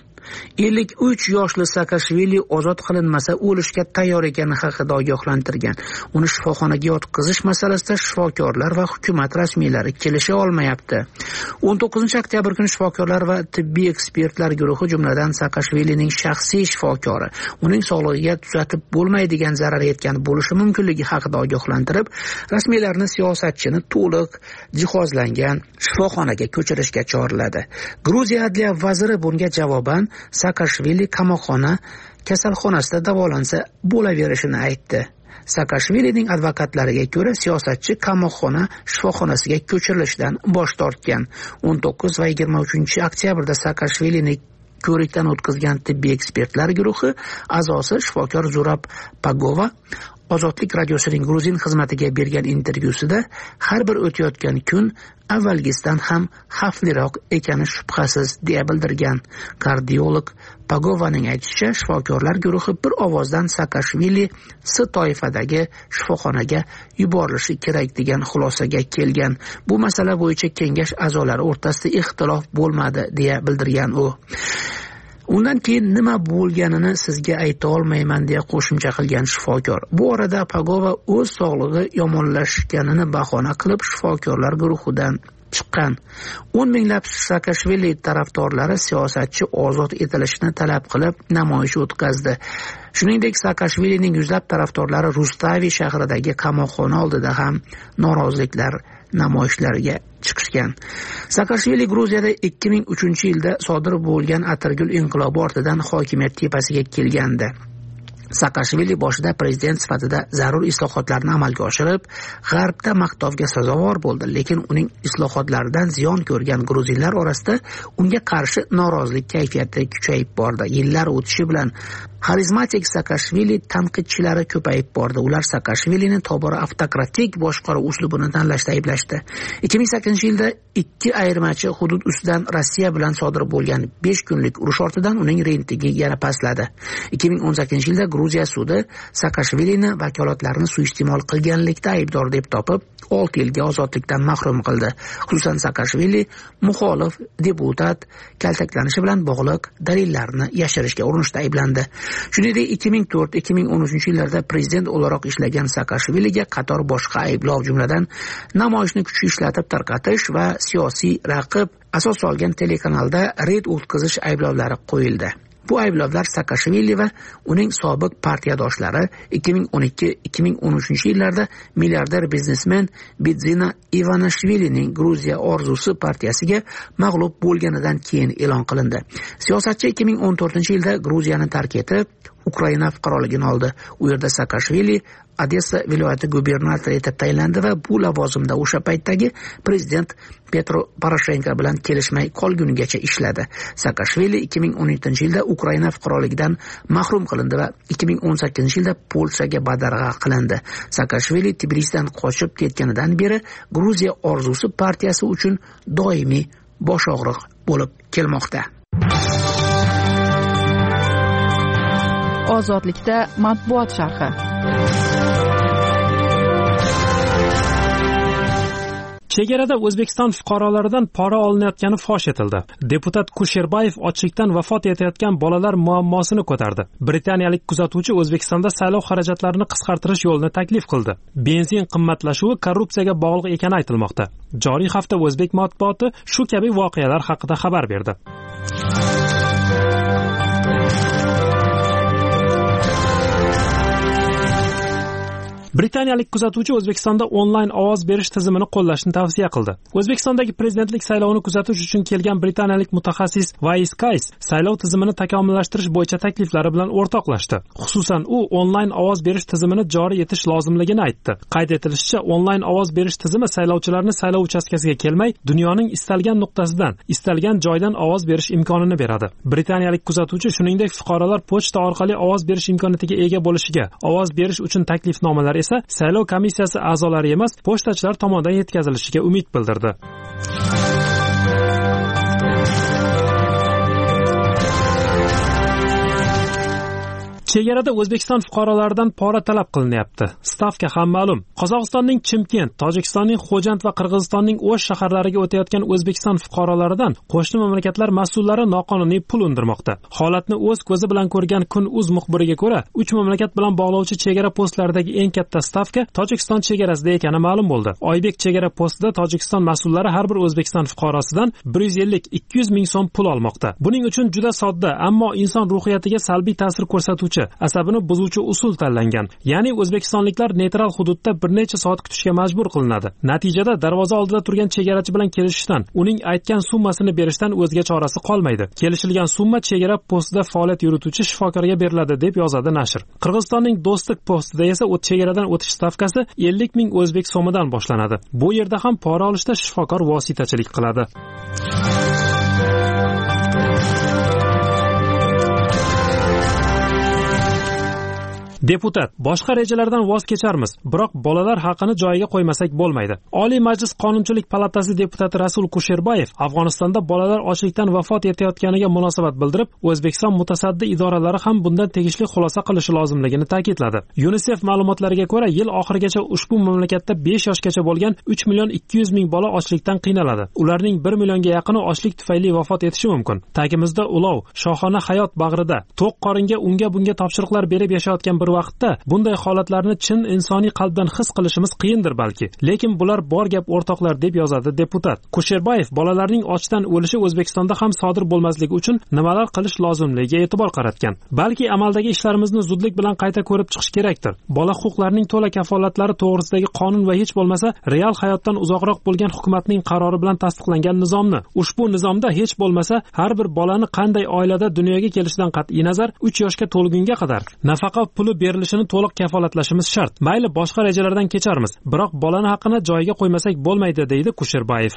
53 yoshli Saakashvili ozod qilinmasa o'lishga tayyor ekani haqida ogohlantirgan. Uni shifoxonaga yotqizish masalasida shifokorlar va hukumat rasmiylari kelisha olmayapti. 19-oktyabr kuni shifokorlar va tibbiy ekspertlar guruhi, jumladan Saakashvilining shaxsiy shifokori, uning sog'lig'iga tuzatib bo'lmaydigan zarar yetgan bo'lishi mumkinligi haqida ogohlantirib, rasmiylarni siyosatchini to'liq jihozlangan shifoxonaga ko'chirishga chorladi. Gruziya adliya vaziri bunga javoban Saakashvili qamoqxona kasalxonasida davolansa bo'laverishini aytdi. Saakashvilining advokatlariga ko'ra, siyosatchi qamoqxona shifoxonasiga ko'chirilishdan bosh tortgan. 19 va 23 oktyabrda Saakashvilini ko'rikdan o'tkazgan tibbiy ekspertlar guruhi a'zosi shifokor Zurab Pagova Ozodlik radiosining Gruzin xizmatiga bergan intervyusida har bir o'tayotgan kun avvalgisidan ham xavfliroq ekani shubhasiz deya bildirgan. Kardiolog Pagovaning aytishicha, shifokorlar guruhi bir ovozdan Saakashvili S toifadagi shifoxonaga yuborilishi kerak degan xulosaga kelgan. Bu masala bo'yicha kengash a'zolari o'rtasida ixtilof bo'lmadi deya bildirgan u. Undan keyin nima bo'lganini sizga ayta olmayman deya qo'shimcha qilgan shifokor. Bu orada Pagova o'z sog'lig'i yomonlashganini bahona qilib shifokorlar guruhidan chiqqan. 10 minglab Saakashvili tarafdorlari siyosatchi ozod etilishini talab qilib namoyish o'tkazdi. Shuningdek, Saakashvilining yuzlab tarafdorlari Rustavi shahridagi qamoqxona oldida ham noroziliklar namoyishlariga chiqishgan. Saakashvili Gruziyada 2003-yilda sodir bo'lgan atirgul inqilobi ortidan hokimiyat tepasiga kelgandi. Saakashvili boshida prezident sifatida zarur islohotlarni amalga oshirib, g'arbda maqtovga sazovor bo'ldi, lekin uning islohotlaridan ziyon ko'rgan gruzinlar orasida unga qarshi norozilik kayfiyati kuchayib bordi. Yillar o'tishi bilan xarizmatik Saakashvili tanqidchilari ko'payib bordi. Ular Saakashvilini tobora avtokratik boshqaruv uslubini tanlashda ayblashdi. 2008-yilda 2 ayirmachi hudud ustidan Rossiya bilan sodir bo'lgan 5 kunlik urush ortidan uning reytingi yana pastladi. 2018-yilda Gruziya sudi Saakashvilini vakolatlarini suiiste'mol qilganlikda aybdor deb topib, 6 yilga ozodlikdan mahrum qildi. Xususan, Saakashvili muxolif deputat kaltaklanishi bilan bog'liq dalillarni yashirishga urinishda ayblandi. Shuningdek, 2004-2013-yillarda prezident o'laroq ishlagan Saakashviliga qator boshqa ayblov, jumladan namoyishni kuch ishlatib tarqatish va siyosiy raqib asos solgan telekanalda reyd o'tkazish ayblovlari qo'yildi. Bu ayblovlar Saakashvili va uning sobiq partiyadoshlari 2012-2013 yillarda milliarder biznesmen Bidzina Ivanishvilining Gruziya orzusi partiyasiga mag'lub bo'lganidan keyin e'lon qilindi. Siyosatchi 2014-yilda Gruziyani tark etib, Ukraina fuqaroligini oldi. U yerda Saakashvili Odessa viloyati gubernatori etib tayinlandi va bu lavozimda o'sha paytdagi prezident Petro Poroshenko bilan kelishmay qolgunigacha ishladi. Saakashvili 2017-yilda Ukraina fuqaroligidan mahrum qilindi va 2018-yilda Polshaga badarg'a qilindi. Saakashvili Tbilisidan qochib ketganidan beri Gruziya orzusi partiyasi uchun doimiy bosh og'riq bo'lib kelmoqda. Ozodlikda matbuot sharhi. Chegarada O'zbekiston fuqarolaridan pora olinayotgani fosh etildi. Deputat Kusherbayev ochlikdan vafot etayotgan bolalar muammosini ko'tardi. Britaniyalik kuzatuvchi O'zbekistonda saylov xarajatlarini qisqartirish yo'lini taklif qildi. Benzin qimmatlashuvi korrupsiyaga bog'liq ekani aytilmoqda. Joriy hafta o'zbek matbuoti shu kabi voqealar haqida xabar berdi. Britaniyalik kuzatuvchi O'zbekistonda onlayn ovoz berish tizimini qo'llashni tavsiya qildi. O'zbekistondagi prezidentlik saylovini kuzatish uchun kelgan britaniyalik mutaxassis Wais Kays saylov tizimini takomillashtirish bo'yicha takliflari bilan o'rtoqlashdi. Xususan, u onlayn ovoz berish tizimini joriy etish lozimligini aytdi. Qayd etilishicha, onlayn ovoz berish tizimi saylovchilarni saylov uchastkasiga kelmay, dunyoning istalgan nuqtasidan, istalgan joydan ovoz berish imkonini beradi. Britaniyalik kuzatuvchi shuningdek fuqarolar pochta orqali ovoz berish imkoniyatiga ega bo'lishiga, ovoz berish uchun taklifnomalar esa saylov komissiyasi a'zolari emas, pochtachilar tomonidan yetkazilishiga umid bildirdi. Chegarada O'zbekiston fuqarolaridan pora talab qilinyapti. Stavka ham ma'lum. Qozog'istonning Chimkent, Tojikistonning Xo'jand va Qirg'izistonning O'sh shaharlariga o'tayotgan O'zbekiston fuqarolaridan qo'shni mamlakatlar mas'ullari noqonuniy pul undirmoqda. Holatni o'z ko'zi bilan ko'rgan Kun.uz muxbiriga ko'ra, 3 mamlakat bilan bog'lovchi chegara postlaridagi eng katta stavka Tojikiston chegarasida ekani ma'lum bo'ldi. Oybek chegara postida Tojikiston mas'ullari har bir O'zbekiston fuqarosidan 150-200 ming so'm pul olmoqda. Buning uchun juda sodda, ammo inson ruhiyatiga salbiy ta'sir ko'rsatuvchi, asabini buzuvchi usul tanlangan. Ya'ni o'zbekistonliklar neytral hududda bir necha soat kutishga majbur qilinadi. Natijada darvoza oldida turgan chegarachi bilan kelishishdan, uning aytgan summasini berishdan o'zga chorasi qolmaydi. Kelishilgan summa chegara postida faoliyat yurituvchi shifokorga beriladi deb yozadi nashr. Qirg'izistonning Do'stlik postida esa chegaradan o'tish stavkasi 50 ming o'zbek so'midan boshlanadi. Bu yerda ham pora olishda shifokor vositachilik qiladi. Deputat: boshqa rejalardan voz kecharmiz, biroq bolalar haqini joyiga qo'ymasak bo'lmaydi. Oliy Majlis Qonunchilik palatasi deputati Rasul Kusherbayev Afg'onistonda bolalar ochlikdan vafot etayotganiga munosabat bildirib, O'zbekiston mutasaddi idoralari ham bundan tegishli xulosa qilishi lozimligini ta'kidladi. UNICEF ma'lumotlariga ko'ra, yil oxirigacha ushbu mamlakatda 5 yoshgacha bo'lgan 3 million 200 ming bola ochlikdan qiynaladi. Ularning 1 millionga yaqini ochlik tufayli vafot etishi mumkin. Tagimizda ulov, shohona hayot bag'rida, to'q qoringa unga bunga topshiriqlar berib yashayotgan bir vaqtda bunday holatlarni chin insoniy qalbdan his qilishimiz qiyindir balki. Lekin bular bor gap o'rtoqlar, deb yozadi deputat. Kusherbayev bolalarning ochdan o'lishi O'zbekistonda ham sodir bo'lmasligi uchun nimalar qilish lozimligiga e'tibor qaratgan. Balki amaldagi ishlarimizni zudlik bilan qayta ko'rib chiqish kerakdir. Bola huquqlarining to'la kafolatlari to'g'risidagi qonun va hech bo'lmasa real hayotdan uzoqroq bo'lgan hukumatning qarori bilan tasdiqlangan nizomni, ushbu nizomda hech bo'lmasa har bir bolani qanday oilada dunyoga kelishidan qat'iy nazar 3 yoshga to'lgunga qadar nafaqa puli berilishini to'liq kafolatlashimiz shart. Mayli boshqa rejalardan kecharmiz, biroq bolani haqqini joyiga qo'ymasak bo'lmaydi, deydi Kusherbayev.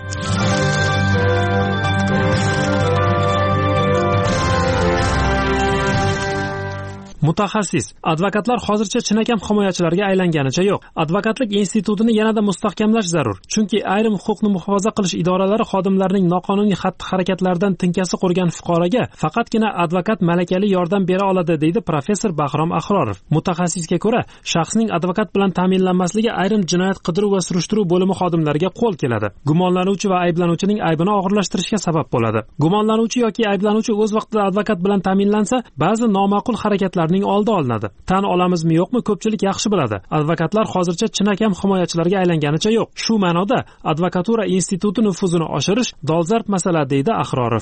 Mutaxassis: advokatlar hozircha chinakam himoyachilarga aylanganicha yo'q. Advokatlik institutini yanada mustahkamlash zarur. Chunki ayrim huquqni muhofaza qilish idoralari xodimlarining noqonuniy xatti-harakatlaridan tinkasi qurgan fuqaroga faqatgina advokat malakali yordam bera oladi, deydi professor Bahrom Ahrorov. Mutaxassisga ko'ra, shaxsning advokat bilan ta'minlanmasligi ayrim jinoyat qidiruv va surishtiruv bo'limi xodimlariga qo'l keladi. Gumonlanuvchi va ayblanuvchining aybini og'irlashtirishga sabab bo'ladi. Gumonlanuvchi yoki ayblanuvchi o'z vaqtida advokat bilan ta'minlansa, ba'zi noma'qul harakatlar oldi olinadi. Tan olamizmi yo'qmi, ko'pchilik yaxshi biladi. Advokatlar hozircha chinakam himoyachilarga aylanganicha yo'q. Shu ma'noda advokatura instituti nufuzini oshirish dolzarb masala, deydi Ahrorov.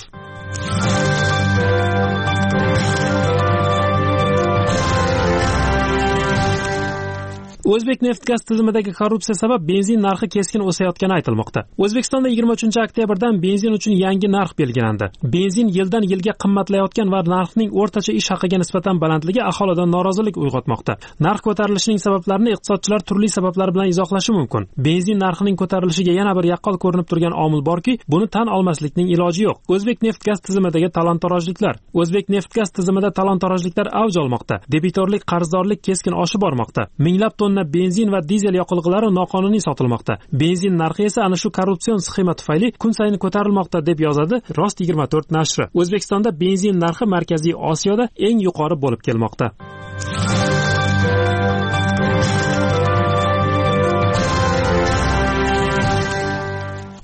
O'zbekneftgaz tizimidagi korrupsiya sabab benzin narxi keskin o'sayotgani aytilmoqda. O'zbekistonda 23-oktyabrdan benzin uchun yangi narx belgilandi. Benzin yildan yilga qimmatlayotgan va narxning o'rtacha ish haqiga nisbatan balandligi aholida norozilik uyg'otmoqda. Narx ko'tarilishining sabablarini iqtisodchilar turli sabablar bilan izohlashi mumkin. Benzin narxining ko'tarilishiga yana bir yaqqol ko'rinib turgan omil borki, buni tan olmaslikning iloji yo'q. O'zbekneftgaz tizimidagi talon-torojliklar. O'zbekneftgaz tizimida talon-torojliklar avj olmoqda. Debitorlik, qarzdorlik keskin oshib bormoqda. Minglab tonna benzin va dizel yoqilg'ilari noqonuniy sotilmoqda. Benzin narxi esa ana shu korrupsion sxema tufayli kun sayin ko'tarilmoqda, deb yozadi Rost 24 nashri. O'zbekistonda benzin narxi Markaziy Osiyoda eng yuqori bo'lib kelmoqda.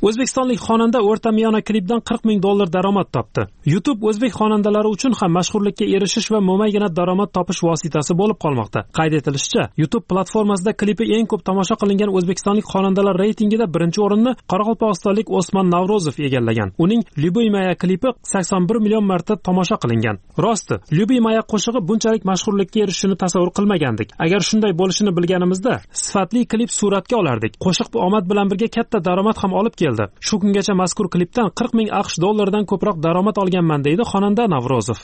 O'zbekistonlik xonanda o'rtamiyona klipdan $40,000 daromad topdi. YouTube o'zbek xonandalari uchun ham mashhurlikka erishish va mo'maygina daromad topish vositasi bo'lib qolmoqda. Qayd etilishicha, YouTube platformasida klipi eng ko'p tomosha qilingan o'zbekistonlik xonandalar reytingida birinchi o'rinni qoraqalpog'istonlik Osmon Navrozov egallagan. Uning Lyubiy Moya klipi 81 million marta tomosha qilingan. Rosti, Lyubiy Moya qo'shig'i bunchalik mashhurlikka erishishini tasavvur qilmagandik. Agar shunday bo'lishini bilganimizda, sifatli klip suratga olardik. Qo'shiq omad bilan birga katta daromad ham olib keldi. Shu kungacha mazkur klipdan $40,000 dan ko'proq daromad olganman deydi xonanda Navrozov.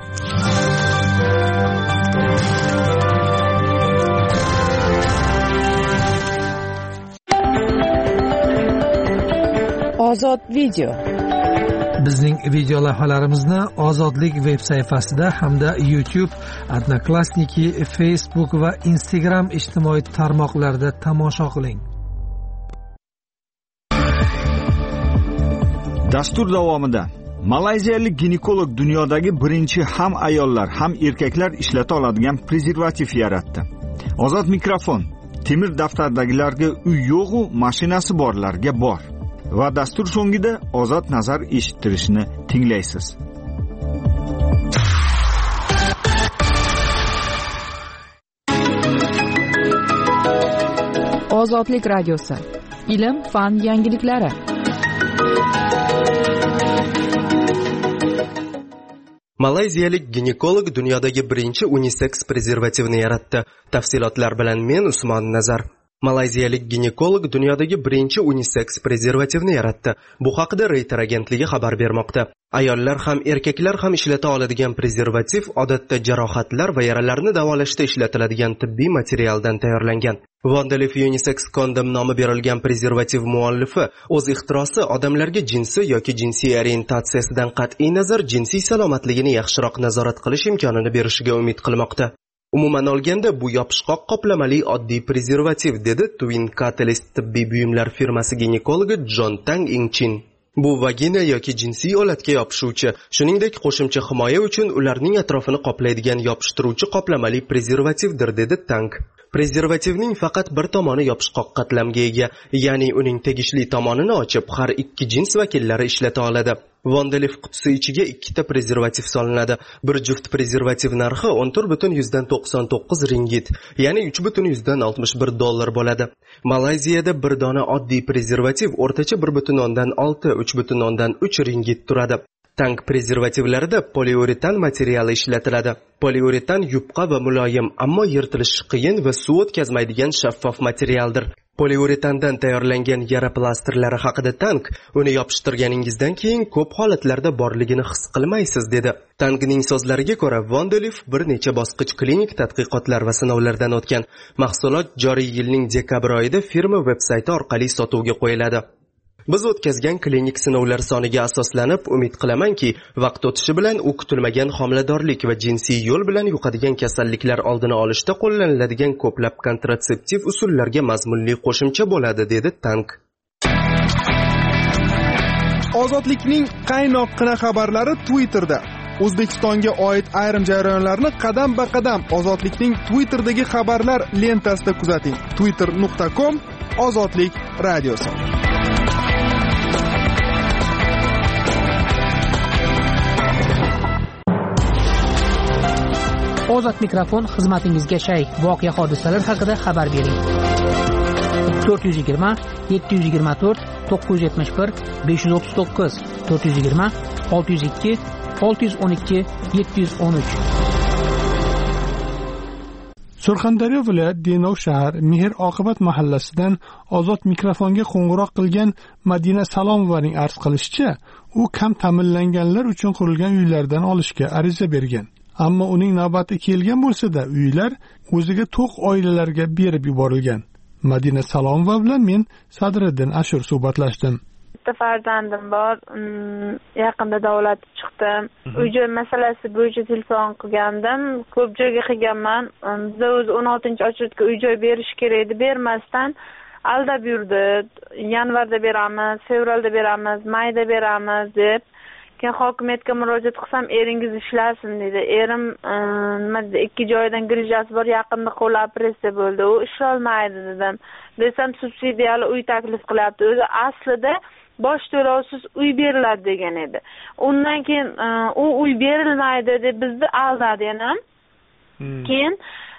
Ozod video. Bizning video lavhalarimizni Ozodlik veb sayfasida hamda YouTube, Odnoklassniki, Facebook va Instagram ijtimoiy tarmoqlarida tomosha qiling. Dastur davomida malayziyalik ginekolog dunyodagi birinchi ham ayollar, ham erkaklar ishlata oladigan prezervativ yaratdi. Ozod mikrofon temir daftardagilarga uy yo'q-u, mashinasi borlarga bor. Va dastur so'ngida ozod nazar eshittirishni tinglaysiz. Ozodlik radiosi. Ilm, fan yangiliklari. Malayziyalik ginekolog dunyodagi birinchi unisex prezervativni yaratdi. Tafsilotlar bilan men Usmon Nazar. Malayziyalik ginekolog dunyodagi birinchi unisex prezervativni yaratdi. Bu haqida Reuters agentligi xabar bermoqda. Ayollar ham erkaklar ham ishlata oladigan prezervativ odatda jarohatlar va yaralarni davolashda ishlatiladigan tibbiy materialdan tayyorlangan. Wonderleaf Unisex Condom nomi berilgan prezervativ muallifi o'z ixtirosi odamlarga jinsi yoki jinsiy orientatsiyasidan qat'iy nazar jinsiy salomatligini yaxshiroq nazorat qilish imkonini berishiga umid qilmoqda. Umuman olganda bu yopishqoq qoplamali oddiy prezervativ, dedi Twin Catalyst tibbiy buyumlar firmasi ginekologi John Tang Ingchin. Bu vagina yoki jinsiy olatga yopishuvchi, shuningdek qo'shimcha himoya uchun ularning atrofini qoplaydigan yopishtiruvchi qoplamali prezervativdir, dedi Tang. Prezervativning faqat bir tomoni yopishqoq qatlamga ega, ya'ni uning tegishli tomonini ochib har ikki jins vakillari ishlata oladi. Wonderleaf qutisi ichiga ikkita prezervativ solinadi. Bir juft prezervativ narxi 14,99 ringgit, ya'ni $3,61 bo'ladi. Malayziyada bir dona oddiy prezervativ o'rtacha 1,6-3,3 ringgit turadi. Tank prezervativlarida poliuretan materiali ishlatiladi. Poliuretan yupqa va muloyim, ammo yirtilishi qiyin va suv o'tkazmaydigan shaffof materialdir. Poliuretandan tayyorlangan yara plastrlari haqida Tank, uni yopishtirganingizdan keyin ko'p holatlarda borligini his qilmaysiz, dedi. Tankning so'zlariga ko'ra, Wonderleaf bir necha bosqich klinik tadqiqotlar va sinovlardan o'tgan. Mahsulot joriy yilning dekabr oyida firma veb-sayti orqali sotuvga qo'yiladi. Biz o'tkazgan klinik sinovlar soniga asoslanib, umid qilamanki, vaqt o'tishi bilan u kutilmagan homiladorlik va jinsiy yo'l bilan yuqadigan kasalliklar oldini olishda qo'llaniladigan ko'plab kontratseptiv usullarga mazmunli qo'shimcha bo'ladi, dedi Tank. Ozodlikning qaynoqqina xabarlari Twitterda. O'zbekistonga oid ayrim jarayonlarni qadam-ba-qadam Ozodlikning Twitterdagi xabarlar lentasida kuzating. twitter.com Ozodlik radiosi. Ozod mikrofon xizmatingizga shay. Voqea hodisalar haqida xabar bering. 420 724 971 539 420 602 612 713. Surxondaryo viloyat Denov shahar Mehr oqibat mahallasidan Ozod mikrofonga qo'ng'iroq qilgan Madina Salomovaning arz qilishicha, u kam ta'minlanganlar uchun qurilgan uylardan olishga ariza bergan. Ammo uning navbati kelgan bo'lsa-da, uylar o'ziga to'q oilalarga berib yuborilgan. Madina Salomova bilan men Sadriddin Ashur suhbatlashdim. Bitta farzandim bor, yaqinda davolatib chiqdim. Uy-joy masalasi bo'yicha telefon qilgandim. Ko'p joyga qilganman. Bizda o'zi 16-ochirtga uy-joy berish kerak edi, bermasdan aldab yurdi. Yanvarda beramiz, fevralda beramiz, mayda beramiz deb. Keyin hokimiyatga murojaat qilsam, eringiz ishlasin dedi. Erim nima dedi, ikki joydan grijasi bor, yaqinda qo'l operatsiya bo'ldi. U ishlolmaydi dedim. Desam, subsidiyali uy taklif qilyapti. O'zi aslida bosh to'lovsiz uy beriladi degan edi. Undan keyin u uy berilmaydi deb bizni aldadi yana. Keyin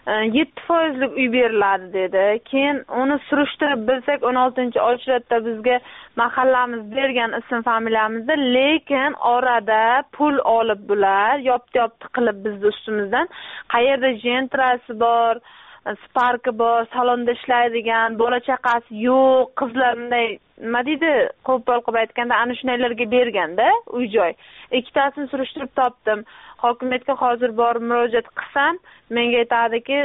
7% uy beriladi dedi. Keyin uni surishtirib bilsak 16-ochratda bizga mahallamiz bergan ism familiyamizda, lekin orada pul olib bular yopti qilib bizni ustimizdan qayerda jentrasi bor, sparki bor, salonda ishlaydigan, bola chaqasi yo'q, qizlarday nima deydi, qo'pol qilib aytganda ana shunaylarga berganda uy-joy. Ikkitasini surishtirib topdim. Hokimiyatga hozir borib murojaat qilsam, menga aytadiki,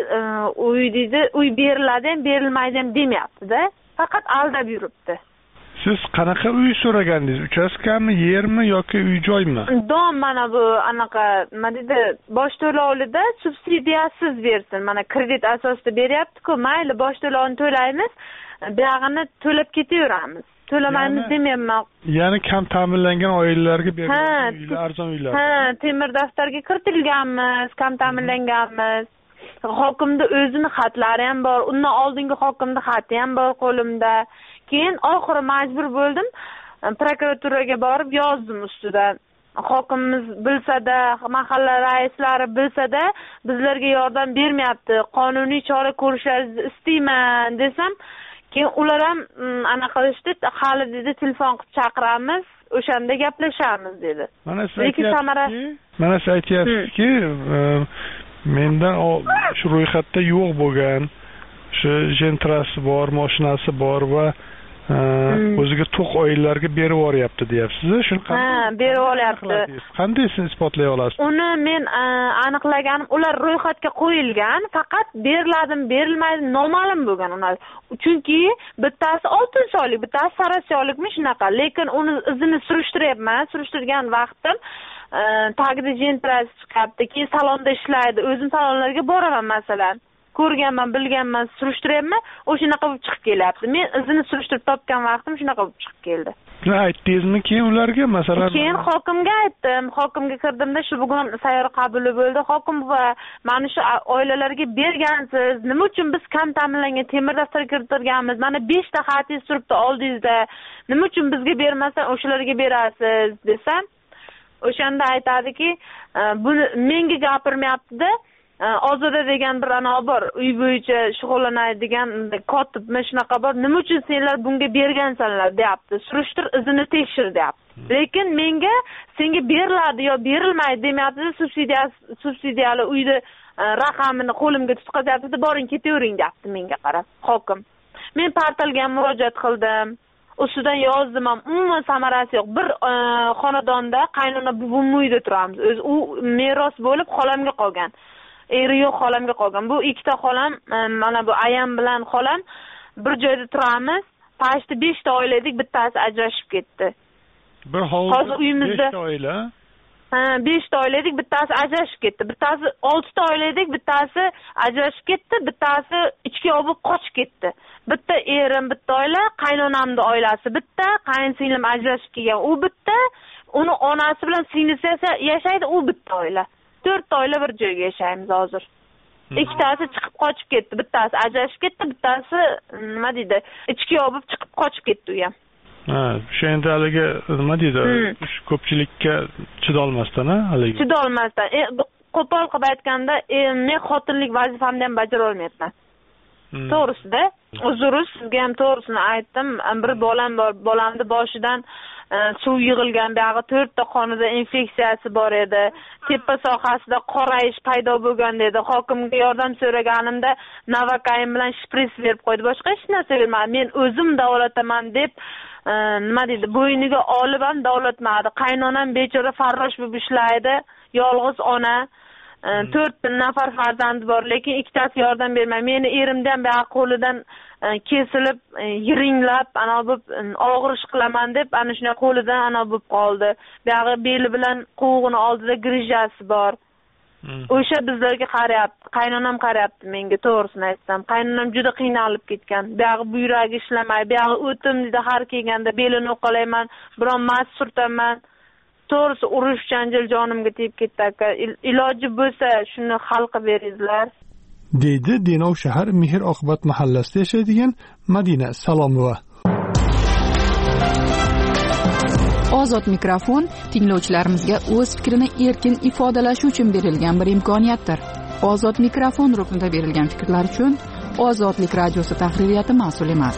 uy beriladi ham, berilmaydi ham demayapti-da. Faqat aldab yuribdi. Siz qanaqa uy so'ragandingiz? Uchastkami, yermi yoki uy-joymi? Dom mana bu anaqa, nima deydi, bosh to'lovida subsidiyasiz bersin. Mana kredit asosida beryapti-ku, mayli bosh to'lovini to'laymiz, buyog'ini to'lab ketaveramiz. To'lamaymiz demayman. Ya'ni kam ta'minlangan oilalarga berilgan uylar, arzon uylar. Temir daftarga kiritilganmiz, kam ta'minlanganmiz. Hokimda o'zini xatlari ham bor, undan oldingi hokimda xati ham bor qo'limda. Keyin oxiri majbur bo'ldim, prokuraturaga borib yozdim ustidan. Hokimimiz bilsa-da, mahalla raislari bilsa-da, bizlarga yordam bermayapti. Qonuniy chora ko'rishingizni istayman desam, keyin ular ham ana qilishdi, hali dedi telefon qilib chaqiramiz, o'shanda gaplashamiz dedi. Mana siz aytyapsizki, mendan shu ro'yxatda yo'q bo'lgan, shu jentrasi bor, mashinasi bor va o'ziga to'q oilalarga berib yuboryapti deyapsiz. Shuni berib olyapti. Qanday siz isbotlay olasiz? Uni men aniqlaganim, ular ro'yxatga qo'yilgan, faqat beriladimi, berilmaydi noma'lum bo'lgan ular. Chunki bittasi 6 oylik, bittasi sarasi oylikmi shunaqa, lekin uni izini surishtiryapman. Surishtirgan vaqtim tagida jentrasi chiqibdi, keyin salonda ishlaydi. O'zim salonlarga boraman masalan. Ko'rganman, bilganman, surishtiryapman, o'shanaqa bo'lib chiqib kelyapti. Men izini surishtirib topgan vaqtim shunaqa bo'lib chiqib keldi. Aytdingizmi keyin ularga, masalan? Keyin hokimga aytdim. Hokimga kirdimda, shu bugun sayyor qabuli bo'ldi. Hokim va mana shu oilalarga bergansiz. Nima uchun biz kam ta'minlangan temir daftar kiritilganmiz? Mana 5 ta xatingiz turibdi oldingizda. Nima uchun bizga bermasan, o'shalarga berasiz desam, o'shanda aytadiki, buni menga gapirmayapti-da. Ozoda degan bir bor, uy bo'yicha shug'ullanadigan kotibmi shunaqa bor. Nima uchun senlar bunga bergansanlar deyapti. Surishtir, izini tekshir deyapti. Lekin menga senga beriladi yo berilmaydi demayapti. Subsidiyali uyni raqamini qo'limga tutqazyapti. Boring ketavering deyapti menga qarab hokim. Men portalga murojaat qildim. Ustidan yozdim ham, umuman samarasi yo'q. Bir xonadonda qaynona buvim uyda turamiz. U meros bo'lib xolamga qolgan. Eri yo'q xolamga qolgan. Bu ikkita xolam, mana bu ayam bilan xolam bir joyda turamiz. Pashti 5 ta oila edik, bittasi ajrashib ketdi. Bir hovuzda 5 ta oila? 5 ta oila edik, bittasi ajrashib ketdi. Bittasi 6 ta oila edik, bittasi ajrashib ketdi, bittasi ichki olib qochib ketdi. Bitta erim, bitta oila, qaynonamning oilasi bitta, qaynsinglim ajrashib kelgan, u bitta, uni onasi bilan singlisi yashaydi, u bitta oila. 4 ta oila bir joyga yashaymiz hozir. Ikkitasi chiqib qochib ketdi, bittasi ajrashib ketdi, bittasi nima deydi, ichki olib chiqib qochib ketdi u ham. Shu endi haligi nima deydi, ko'pchilikka chidolmasdan, haligi. Chidolmasdan. Qo'pol qilib aytganda, men xotinlik vazifamni ham bajara olmayapman. To'g'risida, uzr, sizga ham to'g'risini aytdim. Bir bolam bor, bolamni boshidan suv yig'ilgan, buyog'i 4 ta qonida infeksiyasi bor edi. Tepa sohasida qorayish paydo bo'lgan dedi. Hokimga yordam so'raganimda Navakain bilan shpris berib qo'ydi. Boshqa hech narsa bermadi. Men o'zim davolataman deb nima deydi, bo'yniga olib ham davolatmadi. Qaynonam bechora farrosh bo'lib ishlaydi, yolg'iz ona. 4 nafar farzandi bor, lekin ikkitasi yordam bermay. Meni erimdan buyog'i qo'lidan kesilib, yiringlab, ana bo'lib og'ir ish qilaman deb, ana shunday qo'lidan ana bo'lib qoldi. Buyog'i beli bilan quvug'ini oldida grijasi bor. O'sha bizlarga qarayapti, qaynonam qarayapti menga, to'g'risini aytsam. Qaynonam juda qiynalib ketgan. Buyog'i buyragi ishlamay, buyog'i o'tim dedi, har kelganda belini o'qalayman, biron mas surtaman. To'g'risi urush janjal jonimga tegib ketdi aka. Iloji bo'lsa shuni hal qilib beringizlar. Deydi Denov shahar Mehr oqibat mahallasida yashaydigan Madina Salomova. Ozod mikrofon tinglovchilarimizga o'z fikrini erkin ifodalashi uchun berilgan bir imkoniyatdir. Ozod mikrofon ruknida berilgan fikrlar uchun Ozodlik radiosi tahririyati mas'ul emas.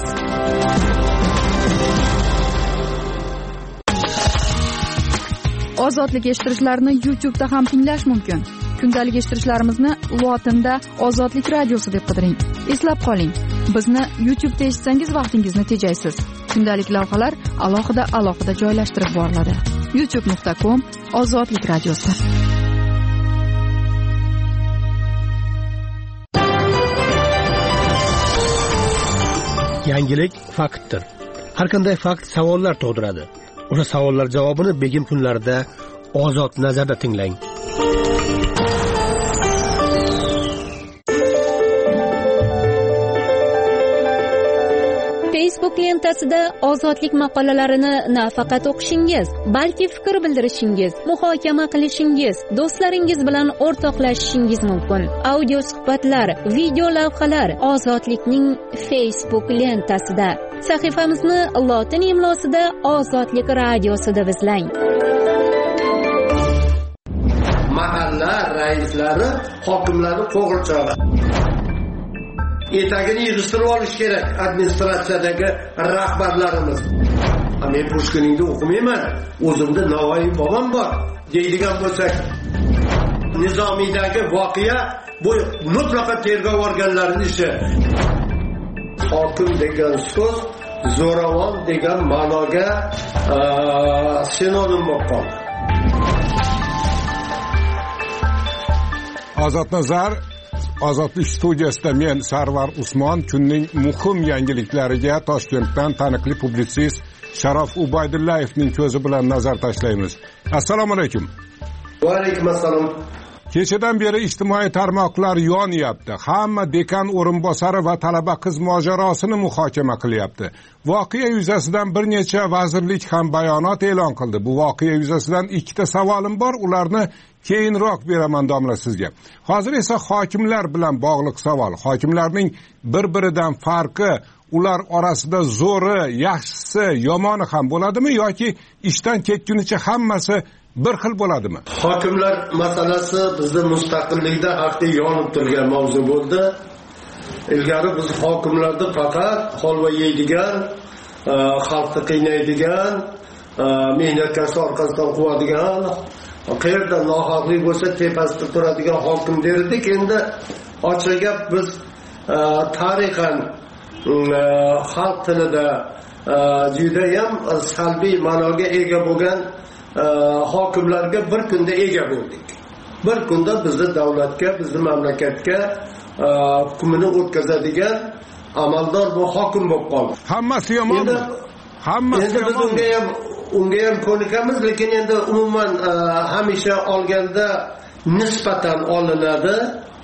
Ozodlik eshittirishlarni YouTube'da ham tinglash mumkin. Kundalik eshittirishlarimizni lotinda Ozodlik radiosi deb qidiring. Eslab qoling, bizni YouTube'da eshitsangiz vaqtingizni tejaysiz. Kundalik lavhalar alohida joylashtirib boriladi. youtube.com/Ozodlik radiosi. Yangilik faktdir. Har qanday fakt savollar tug'diradi. O'sha savollar javobini begim kunlarida Ozod nazarda tinglang. Facebook lentasida ozodlik maqolalarini nafaqat o'qishingiz, balki fikr bildirishingiz, muhokama qilishingiz, do'stlaringiz bilan o'rtoqlashishingiz mumkin. Audio suhbatlar, video lavhalar Ozodlikning Facebook lentasida. Sahifamizni lotin imlosida Ozodlik radiosi deb izlang. Mahalla raislari, hokimlari qo'g'irchoq. Etagini yig'ishtirib olish kerak administratsiyadagi rahbarlarimiz. Men Pushkiningni o'qimayman, o'zimda Navoiy bobom bor deydigan bo'lsak, Nizomiydagi voqea bu mutlaqo tergov organlarining ishi. Hokim degan so'z zo'ravon degan ma'noga sinonim bo'lib qoldi. Ozodnazar Ozodlik studiyasida men Sarvar Usmon kunning muhim yangiliklariga Toshkentdan taniqli publitsist Sharof Ubaydullayevning ko'zi bilan nazar tashlaymiz. Assalomu alaykum. Va alaykum assalom. Kechadan beri ijtimoiy tarmoqlar yonyapti. Hamma dekan o'rinbosari va talaba qiz mojarosini muhokama qilyapti. Voqea yuzasidan bir necha vazirlik ham bayonot e'lon qildi. Bu voqea yuzasidan ikkita savolim bor, ularni keyinroq beraman domla sizga. Hozir esa hokimlar bilan bog'liq savol. Hokimlarning bir-biridan farqi, ular orasida zo'ri, yaxshisi, yomoni ham bo'ladimi yoki ishdan ketgunicha hammasi bir xil bo'ladimi? Hokimlar masalasi bizning mustaqillikda haqda yonib turgan mavzu bo'ldi. Ilgari biz hokimlarni faqat holva yeydigan, xalqni qiynaydigan, mehnatkashlar orqasidan quvadigan, qayerda nohaqlik bo'lsa tepasida turadigan hokim derdik. Endi ochiq gap, biz tarixan xalq tilida juda ham salbiy ma'noga ega bo'lgan hokimlarga bir kunda ega bo'ldik. Bir kunda bizni davlatga, bizni mamlakatga hukmini o'tkazadigan amaldor bu hokim bo'lib qoldi. Hammasi yomonmi? Hammasi yomon. Unga ham ko'nikamiz, lekin endi umuman hamisha olganda nisbatan olinadi.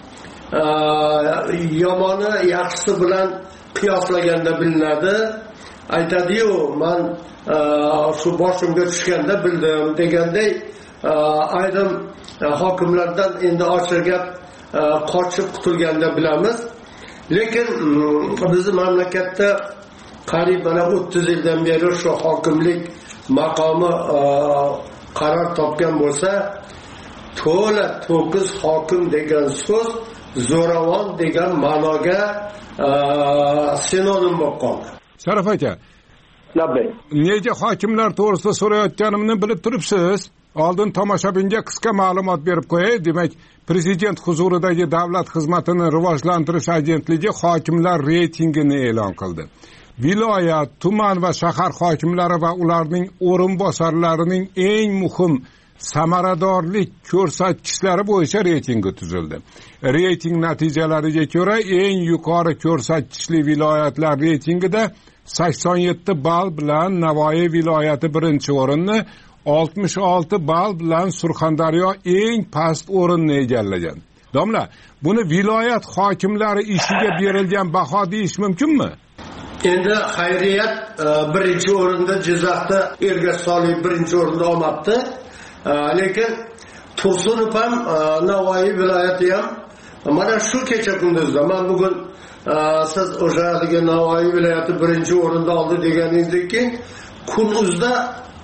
Yomoni yaxshisi bilan qiyoslaganda bilinadi. Aytadi-yu, men shu boshimga tushganda bildim deganday ayrim hokimlardan endi ochiq gap qochib qutulganda bilamiz. Lekin bizning mamlakatda qariyb 30 yildan beri shu hokimlik maqomi qaror topgan bo'lsa, to'la to'kis hokim degan so'z zo'ravon degan ma'noga sinonim bo'lib qoldi. Sharof aka, nega hokimlar to'g'risida so'rayotganimni bilib turibsiz? Oldin tomoshabinga qisqa ma'lumot berib qo'yay. Demak, prezident huzuridagi davlat xizmatini rivojlantirish agentligi hokimlar reytingini e'lon qildi. Viloyat, tuman va shahar hokimlari va ularning o'rinbosarlarining eng muhim samaradorlik ko'rsatkichlari bo'yicha reytingi tuzildi. Reyting natijalariga ko'ra eng yuqori ko'rsatkichli viloyatlar reytingida 87 ball bilan Navoiy viloyati birinchi o'rinni, 66 ball bilan Surxondaryo eng past o'rinni egallagan. Domla, buni viloyat hokimlari ishiga berilgan baho deyish mumkinmi? Endi xayriyat birinchi o'rinda Jizzaxda Ergasoliyev birinchi o'rinda olmabdi. Lekin Tursunov ham Navoiy viloyati ham mana shu kecha kunduzda, men bugun siz o'sha Navoiy viloyati birinchi o'rinda oldi deganingizdek, Kunuzda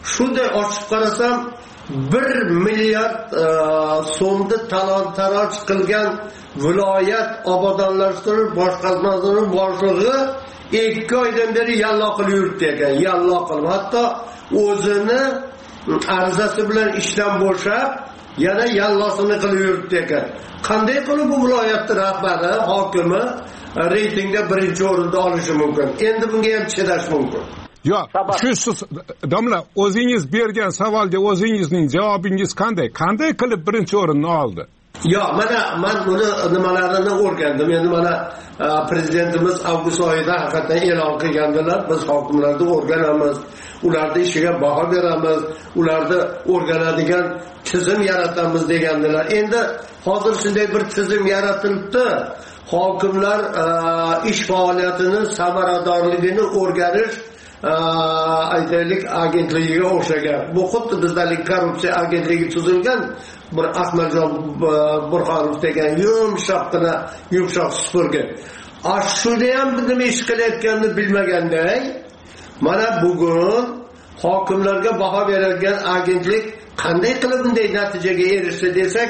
shunday ochib qarasam 1 milliard so'mni talon-taroj qilgan viloyat obodonlashtirish boshqarmasining boshlig'i 2 oydan beri yallo qilib yuribdi ekan. Yallo qilib, hatto o'zini arizasi bilan ishdan bo'shab, yana yallosini qilib yuribdi ekan. Qanday qilib bu viloyatning rahbari, hokimi reytingda 1-o'rinda olishi mumkin? Endi bunga ham chidash mumkin. Yo'q, shu domla, o'zingiz bergan savolga o'zingizning javobingiz qanday? Qanday qilib 1-o'rinni oldi? Yo'q, men buni nimalarini o'rgandim. Endi mana prezidentimiz avgust oyida haqiqatan e'lon qilgandilar. Biz hokimlarni o'rganamiz, ularning ishiga baho beramiz, ularni o'rganadigan tizim yaratamiz degandilar. Endi hozir shunday bir tizim yaratilibdi. Hokimlar ish faoliyatini samaradorligini o'rganish aytaylik agentligiga o'xshagan. Bu xuddi bizdagi korrupsiya agentligi tuzilgan bir Ahmadjon Burxonov degan yumshoq supurgi. Shuni ham nima ish qilayotganini bilmaganday, mana bugun hokimlarga baho beradigan agentlik qanday qilib bunday natijaga erishdi desak,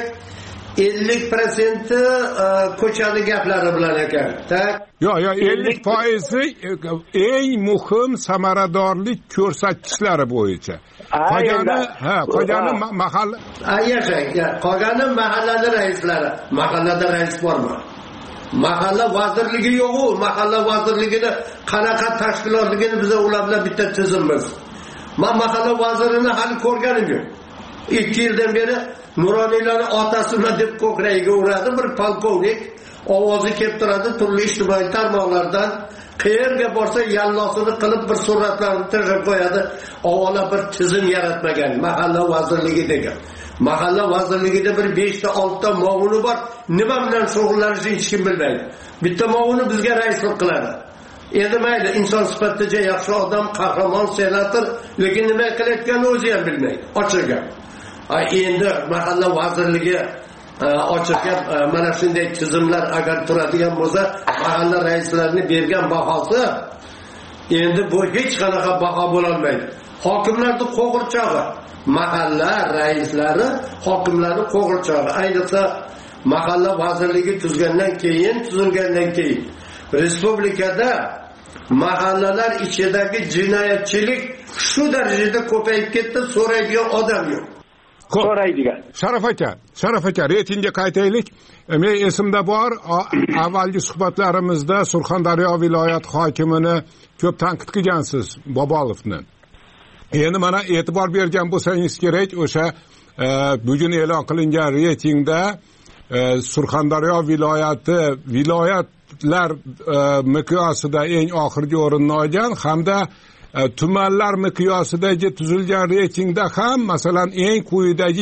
50% ko'chani gaplari bilan ekan. Yo'q, 50% eng muhim samaradorlik ko'rsatkichlari bo'yicha. Qolgani mahalla. Qolgani mahallada raislari. Mahallada rais bormi? Mahalla vazirligi yo'q-ku. Mahalla vazirligini qanaqa tashkilotligini biz ular bilan bitta tizimmiz. Men mahalla vazirini hali ko'rganim yo'q. 2 yildan beri Nuroniylarning otasini deb ko'kragiga uradi bir polkovnik, ovozi kelib turadi turli ijtimoiy tarmoqlardan. Qayerga borsa yallosini qilib bir suratlarni tashlab qo'yadi. Avvalo bir tizim yaratmagan mahalla vazirligi degan. Mahalla vazirligida bir 5 ta 6 ta muavini bor. Nima bilan shug'ullanishni hech kim bilmaydi. Bitta muavini bizga raislik qiladi. Endi mayli, inson sifatida yaxshi odam, qahramon, senator, lekin nima qilayotganini o'zi ham bilmaydi. Ochirgan. Endi mahalla vazirligi ochiqga mana shunday tizimlar agar turadigan bo'lsa, mahalla raislarining bergan bahosi endi bu hech qanaqa baho bo'la olmaydi. Hokimlarning qo'g'irchog'i, mahalla raislari hokimlarning qo'g'irchog'i. Ayniqsa mahalla vazirligi tuzilgandan keyin respublikada mahallalar ichidagi jinoyatchilik shu darajada ko'payib ketdi, so'raydigan odam yo'q. So'raydigan. Sharaf aka, reytingga qaytaylik. Men esimda bor, avvalgi suhbatlarimizda Surxondaryo viloyat hokimini ko'p tanqid qilgansiz, Bobolovni. Endi mana e'tibor bergan bo'lsangiz kerak, o'sha bugun e'lon qilingan reytingda Surxondaryo viloyati viloyatlar miqyosida eng oxirgi o'rinni olgan hamda tumanlar miqyosidagi tuzilgan reytingda ham masalan eng quyidagi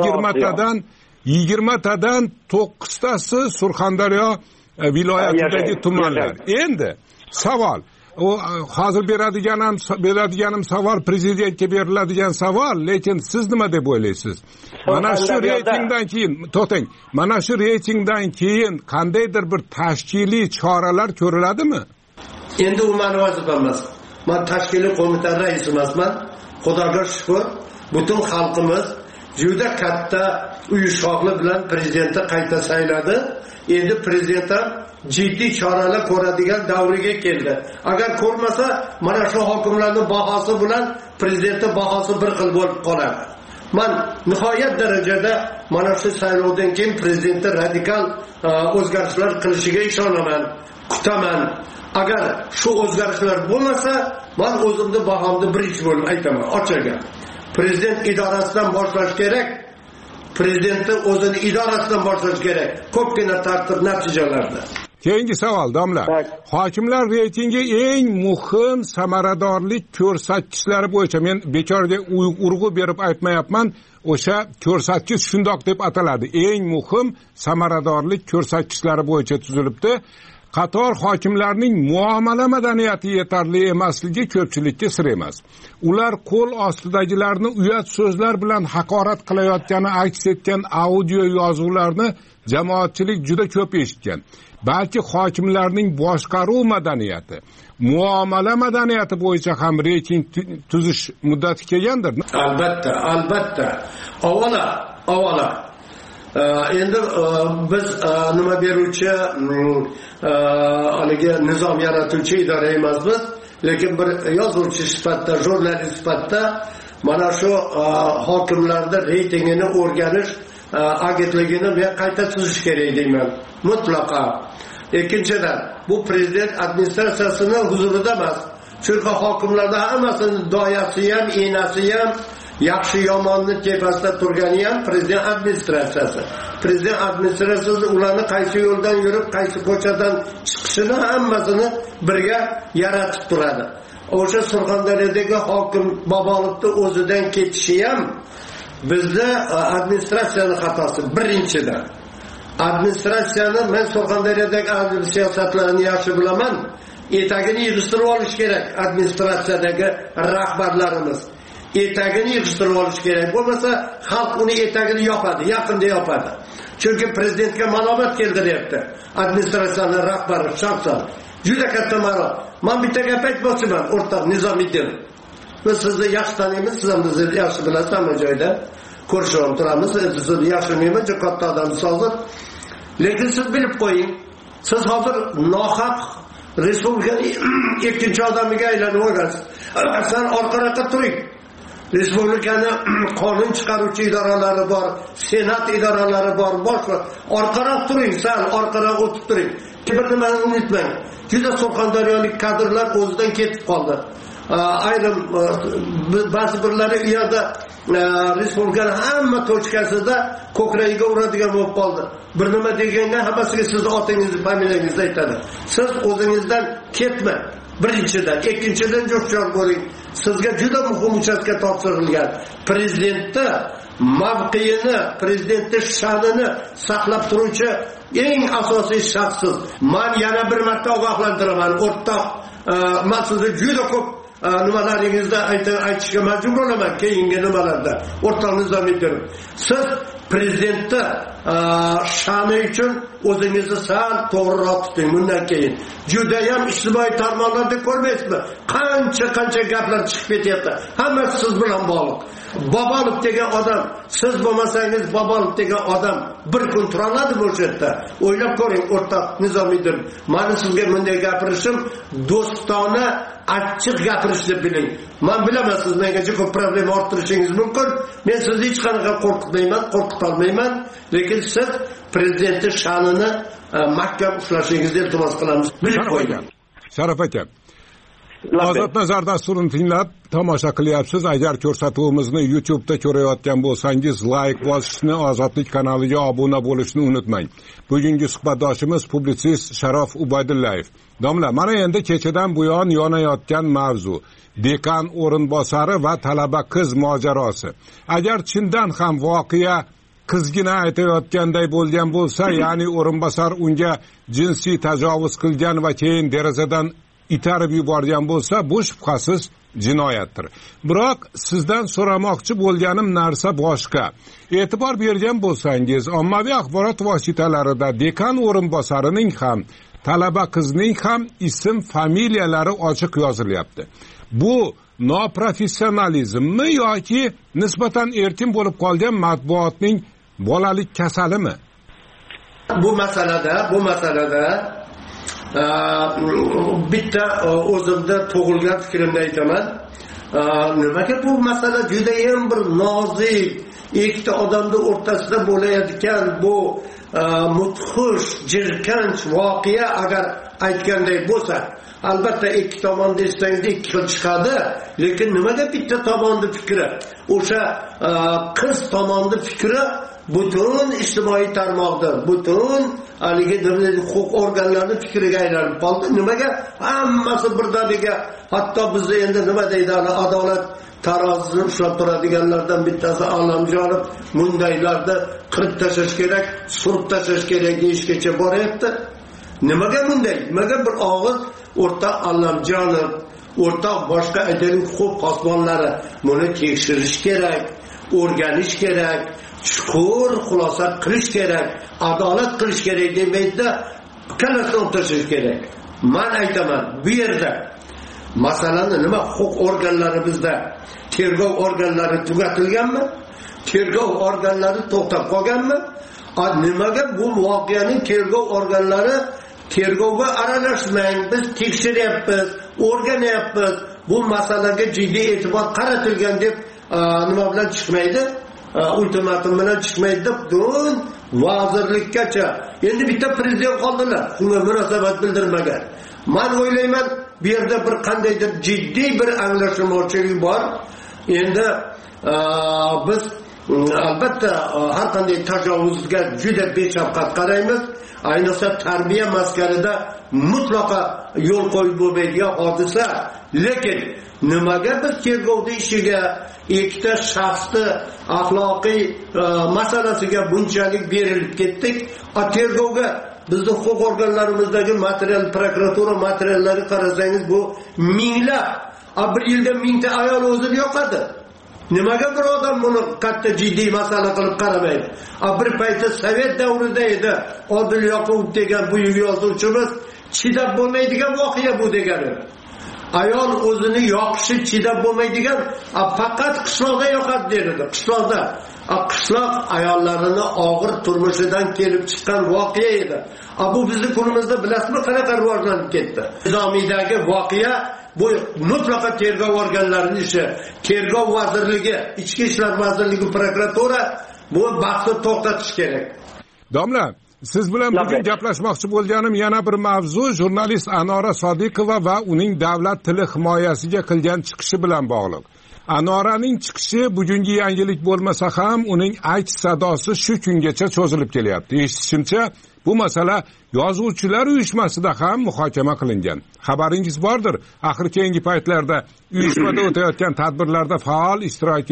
20 tadan 9 tasi Surxondaryo viloyatidagi tumanlar. Endi savol, o hozir beradiganim savol prezidentga beriladigan savol, lekin siz nima deb o'ylaysiz? Mana shu reytingdan keyin, to'xtang, mana shu reytingdan keyin qandaydir bir tashkiliy choralar ko'riladimi? Endi u meni vazifam emas. Men tashkiliy qo'mita raisi emasman. Xudoga shukr, butun xalqimiz juda katta uyushqoqlik bilan prezidentni qayta sayladi. Endi prezident ham jiddiy choralar ko'radigan davriga keldi. Agar ko'rmasa, mana shu hokimlarning bahosi bilan prezidentning bahosi bir xil bo'lib qoladi. Men nihoyat darajada mana shu saylovdan keyin prezidentning radikal o'zgarishlar qilishiga ishonaman, kutaman. Agar shu o'zgarishlar bo'lmasa, men o'zimni bahomni birinchi bo'lib aytaman, ochiqga. Prezident idorasidan boshlash kerak. Prezidentning o'zini idorasidan boshlash kerak. Ko'pgina tartib natijalarda. Keyingi savol, domla. Hokimlar reytingi eng muhim samaradorlik ko'rsatkichlari bo'yicha men bekorga urg'u berib aytmayapman, o'sha ko'rsatkich shundoq deb ataladi. Eng muhim samaradorlik ko'rsatkichlari bo'yicha tuzilibdi. Qator hokimlarning muomala madaniyati yetarli emasligi ko'pchilikka sir emas. Ular qo'l ostidagilarni uyat so'zlar bilan haqorat qilayotgani aks etgan audio yozuvlarni jamoatchilik juda ko'p eshitgan. Balki hokimlarning boshqaruv madaniyati, muomala madaniyati bo'yicha ham reyting tuzish muddati kelgandir. Albatta. Avvalo endi biz nima beruvchi haligi nizom yaratuvchi idora emasmiz, lekin bir yozuvchi sifatida, jurnalist sifatida mana shu hokimlarda reytingini o'rganish agentligini men qayta tuzish kerak deyman, mutlaqo. Ikkinchidan, bu prezident administratsiyasini huzurida emas. Chunki hokimlarda hammasini doyasi ham, enasi ham, yaxshi yomonni tepasida turgani ham prezident administratsiyasi. Prezident administratsiyasi ularni qaysi yo'ldan yurib, qaysi ko'chadan chiqishini hammasini birga yaratib turadi. O'sha Surxondaryodagi hokim Bobolovni o'zidan ketishi ham bizda administratsiyaning xatosi birinchidan. Administratsiyani men Surxondaryodagi siyosatlarni yaxshi bilaman. Etagini yig'ishtirib olish kerak administratsiyadagi rahbarlarimiz. Etagini yig'ishtirib olish kerak. Bo'lmasa xalq uni etagini yopadi, yaqinda yopadi. Chunki prezidentga malomat keldiryapti. Administratsiyaning rahbari shaxsan juda katta ma'lum. Men bitta gap aytmoqchiman, o'rtoq Nizomiddin. Biz sizni yaxshi taniymiz, siz ham bizni yaxshi bilasiz hamma joyda. Ko'rishib turamiz, sizni yaxshi bilmayman, juda katta odamsiz hozir. Lekin siz bilib qo'ying, siz hozir nohaq respublikaning ikkinchi odamiga aylanib o'rgansiz. Sen orqaroqqa turing. Respublikani qonun chiqaruvchi idoralari bor, senat idoralari bor, boshqa. Orqaroq turing, sen orqaroq o'tib turing. Bir nimani unutmang. Juda Surxondaryolik kadrlar o'zidan ketib qoldi. Ayrim ba'zi birlari u yerda respublikaning hamma tochkasida ko'kragiga uradigan bo'lib qoldi. Bir nima deganda hammasiga sizni otingizni, familiyangizni aytadi. Siz o'zingizdan ketmang. Birinchidan, ikkinchidan jo'shqor bo'ling. Sizga juda muhim uchastka topshirilgan. Prezidentni mavqeini, prezidentning sha'nini saqlab turuvchi eng asosiy shaxssiz. Men yana bir marta ogohlantiraman, o'rtoq, men sizni juda ko'p nimalaringizda aytishga majbur bo'laman keyingi nimalarda. O'rtoq Nizomiddin, siz prezidentni sha'ni uchun o'zingizni sal to'g'riroq tuting. Bundan keyin juda ham ijtimoiy tarmoqlarda ko'rmaysizmi? Qancha gaplar chiqib ketyapti. Hammasi siz bilan bog'liq. Bobolov degan odam, siz bo'lmasangiz Bobolov degan odam bir kun tura oladimi o'sha yerda? O'ylab ko'ring, o'rtoq Nizomiddin. Meni sizga bunday gapirishim do'stona, achchiq gapirishni biling. Men bilaman, siz menga juda ko'p problema orttirishingiz mumkin. Men sizni hech qanaqa qo'rqitmayman, qo'rqitolmayman, lekin siz prezidentning sha'nini mahkam ushlashingizni iltimos qilamiz. Bilib qo'ying. Sharaf aka, Ozod nazar dasturini tinglab tomosha qilyapsiz. Agar ko'rsatuvimizni YouTube'da ko'rayotgan bo'lsangiz, like bosishni, Ozodlik kanaliga obuna bo'lishni unutmang. Bugungi suhbatdoshimiz publitsist Sharof Ubaydullayev. Domla, mana endi kechadan buyon yonayotgan mavzu dekan o'rinbosari va talaba qiz mojarosi. Agar chindan ham voqea qizgina aytayotganday bo'lgan bo'lsa, ya'ni o'rinbosar unga jinsiy tajovuz qilgan va keyin derazadan itarib yuborgan bo'lsa, bu shubhasiz jinoyatdir. Biroq sizdan so'ramoqchi bo'lganim narsa boshqa. E'tibor bergan bo'lsangiz, ommaviy axborot vositalarida dekan o'rinbosarining ham, talaba qizning ham ism, familiyalari ochiq yozilyapti. Bu noprofessionalizmmi yoki nisbatan erkin bo'lib qolgan matbuotning bolalik kasalimi? Bu masalada bitta o'zimda tug'ilgan fikrimni aytaman. Nimaga bu masala juda ham bir nozik, ikkita odamning o'rtasida bo'layotgan bu mudhish, jirkanch voqea agar aytganday bo'lsa, albatta ikki tomon desangiz ikki xil chiqadi, lekin nimaga bitta tomonning fikri, o'sha qiz tomonning fikri butun ijtimoiy tarmoqda, butun haligi huquq organlarining fikriga aylanib qoldi. Nimaga hammasi birdaniga, hatto bizni endi nima deydi, adolat tarozisini ushlab turadiganlardan bittasi Allamjonov bundaylarni qirib tashlash kerak, surib tashlash kerak deyishgacha boryapti. Nimaga bunday? Nimaga bir og'iz o'rtoq Allamjonov, o'rtoq boshqa aytaylik huquq posbonlari buni tekshirish kerak, o'rganish kerak. chuqur xulosa qilish kerak, adolat qilish kerak demaydi, kallasini o'tirish kerak. Men aytaman, bu yerda masalani nima huquq organlari bizda tergov organlari tugatilganmi? Tergov organlari to'xtab qolganmi? Nimaga bu voqeaning tergov organlari tergovga aralashmang, biz tekshiryapmiz, o'rganyapmiz, bu masalaga jiddiy e'tibor qaratilgan deb nima bilan chiqmaydi? Ultimatum bilan chiqmaydi deb butun vazirlikkacha. Endi bitta prezident qoldilar, shunga munosabat bildirmagan. Men o'ylayman, bu yerda bir qandaydir jiddiy bir anglashilmovchilik bor. Endi biz albatta har qanday tajovuzga juda beshafqat qaraymiz. Ayniqsa tarbiya maskanida mutlaqo yo'l qo'yib bo'lmaydigan hodisa. Lekin nimaga biz tergovda ishiga ikkita shaxsni axloqiy masalasiga bunchalik berilib ketdik? Tergovga bizning huquq organlarimizdagi material, prokuratura materiallari qarasangiz bu minglab, bir yilda 1000 ta ayol o'zini yo'qadi. Nimaga bir odam buni katta jiddiy masala qilib qaramaydi? Bir paytda Sovet davrida edi. Odil Yoqubov degan buyuk yozuvchimiz chidab bo'lmaydigan voqea bu degani. Ayol o'zini yoqishi chidab bo'lmaydigan, faqat qishloqda yoqadi derdi. Qishloqda. Qishloq ayollarini og'ir turmushidan kelib chiqqan voqea edi. Bu bizning kunimizda bilasizmi qanaqa rivojlanib ketdi? Nizomidagi voqea bu mutlaqo tergov organlarining ishi. Tergov vazirligi, Ichki ishlar vazirligi, prokuratura bu bahsni to'xtatish kerak. Domla, siz bilan bugun gaplashmoqchi bo'lganim yana bir mavzu jurnalist Anora Sodiqova va uning davlat tili himoyasiga qilgan chiqishi bilan bog'liq. Anoraning chiqishi bugungi yangilik bo'lmasa ham uning aytish sadosi shu kungacha cho'zilib kelyapti. Eshitishimcha, bu masala yozuvchilar uyushmasida ham muhokama qilingan. Xabaringiz bordir, axir keyingi paytlarda uyushmada o'tayotgan tadbirlarda faol ishtirok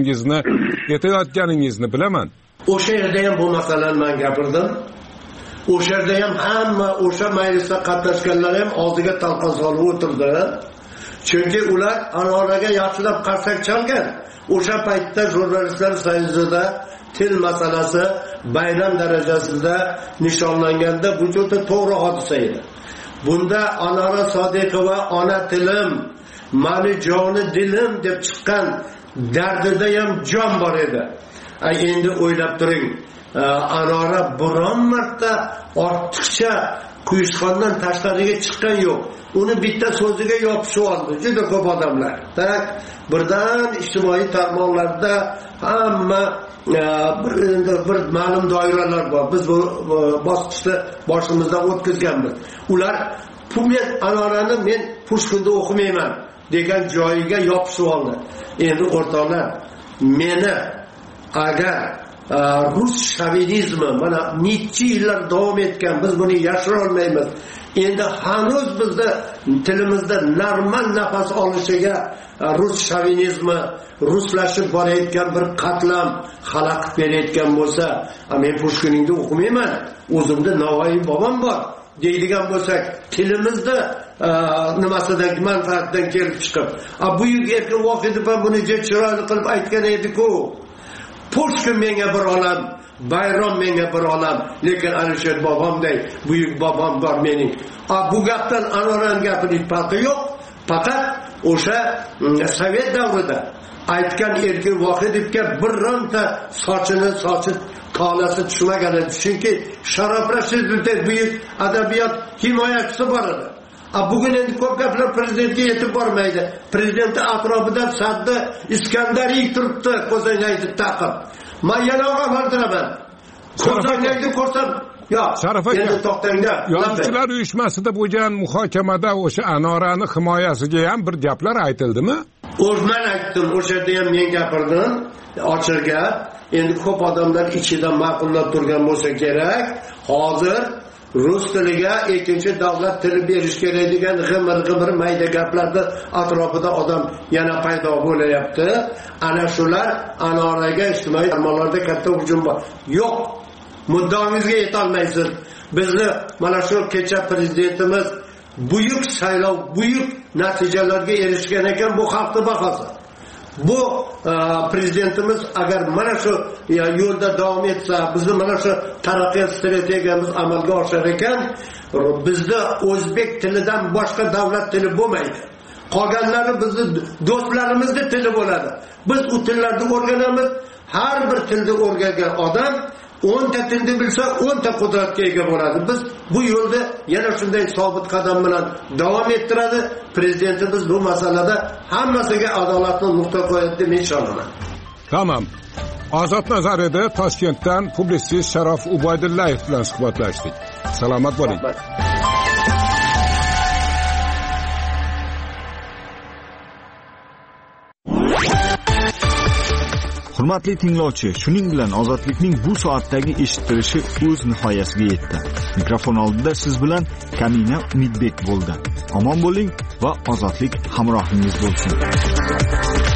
etayotganingizni bilaman. O'sha yerda ham bu masalani men gapirdim. O'sha yerda ham hamma o'sha majlisda qatnashganlar ham og'ziga talqon solib o'tirdi. Chunki ular Anoraga yaxshilab qarsak chalgan. O'sha paytda jurnalistlar soyuzida til masalasi bayram darajasida nishonlanganda bu juda to'g'ri hodisa edi. Bunda Anora Sodiqova ona tilim, mani joni dilim deb chiqqan dardida ham jon bor edi. Endi o'ylab turing, Anora biron marta ortiqcha quyushqondan tashqariga chiqqan yo'q. Uni bitta so'ziga yopishib oldi juda ko'p odamlar. Birdan ijtimoiy tarmoqlarda hamma bir ma'lum doiralar bor. Biz bu bosqichda boshimizdan o'tkazganmiz. Ular men Anorani men Pushkinda o'qimayman degan joyiga yopishib oldi. Endi o'rtoqlar, meni agar rus shovinizmi mana necha yillar davom etgan, biz buni yashira olmaymiz. Endi hanuz bizda tilimizda normal nafas olishiga rus shovinizmi, ruslashib borayotgan bir qatlam xalaqit berayotgan bo'lsa, men Pushkiningda o'qimayman, o'zimda Navoiy bobom bor deydigan bo'lsak, tilimizda nimasidan manfaatdan kelib chiqib, buyuk erkin Vohidov buni chiroyli qilib aytgan edi-ku. Pushkin menga bir olam, bayram menga bir olam, lekin Alisher bobomday buyuk bobom bor mening. Bu gapdan Anoraning gapining farqi yo'q. Faqat o'sha Sovet davrida aytgan Erkin Vohidovga bironta sochi tolasi tushmagan edi. Chunki Sharof Rashidovdek buyuk adabiyot himoyachisi bor edi. Bugun endi ko'p gaplar prezidentga yetib bormaydi. Prezident atrofida Sadda Iskandariy turibdi, ko'zoynakni taqib. Men yana gapirtiraman. Ko'zoynakni ko'rsam, Sharaf aka, endi to'xtangda. Yozuvchilar uyushmasida bo'lgan muhokamada o'sha Anorani himoyasiga ham bir gaplar aytildimi? Men aytdim, o'sha yerda ham men gapirdim, ochiq gap. Endi ko'p odamlar ichidan ma'qullab turgan bo'lsa kerak. Hozir rus tiliga ikkinchi davlat tili berish kerak degan g'imir mayda gaplarda atrofida odam yana paydo bo'layapti. Ana shular Anoraga ijtimoiy tarmoqlarda katta hujum bor. Yo'q, muddaomizga yetolmaysiz. Bizni mana shu kecha prezidentimiz buyuk saylov, buyuk natijalarga erishgan ekan, bu xalqning bahosi. bu prezidentimiz agar mana shu yo'lda davom etsa, bizni mana shu taraqqiyot strategiyamiz amalga oshar ekan, bizda o'zbek tilidan boshqa davlat tili bo'lmaydi. Qolganlari bizni do'stlarimizning tili bo'ladi. Biz u tillarni o'rganamiz. Har bir tilni o'rgangan odam 10 ta tilni bilsa 10 ta qudratga ega bo'ladi. Biz bu yo'lda yana shunday sobit qadam bilan davom ettiradi. Prezidentimiz bu masalada hammasiga adolatli nuqta qo'yadi deb ishonaman. Tamam. Ozod nazarida Toshkentdan publitsist Sharof Ubaydullayev bilan suhbatlashdik. Salomat bo'ling. Hurmatli tinglovchi, shuning bilan ozodlikning bu soatdagi eshittirishi o'z nihoyasiga yetdi. Mikrofon oldida siz bilan Kamina Umidbek bo'ldi. Omon bo'ling va ozodlik hamrohingiz bo'lsin.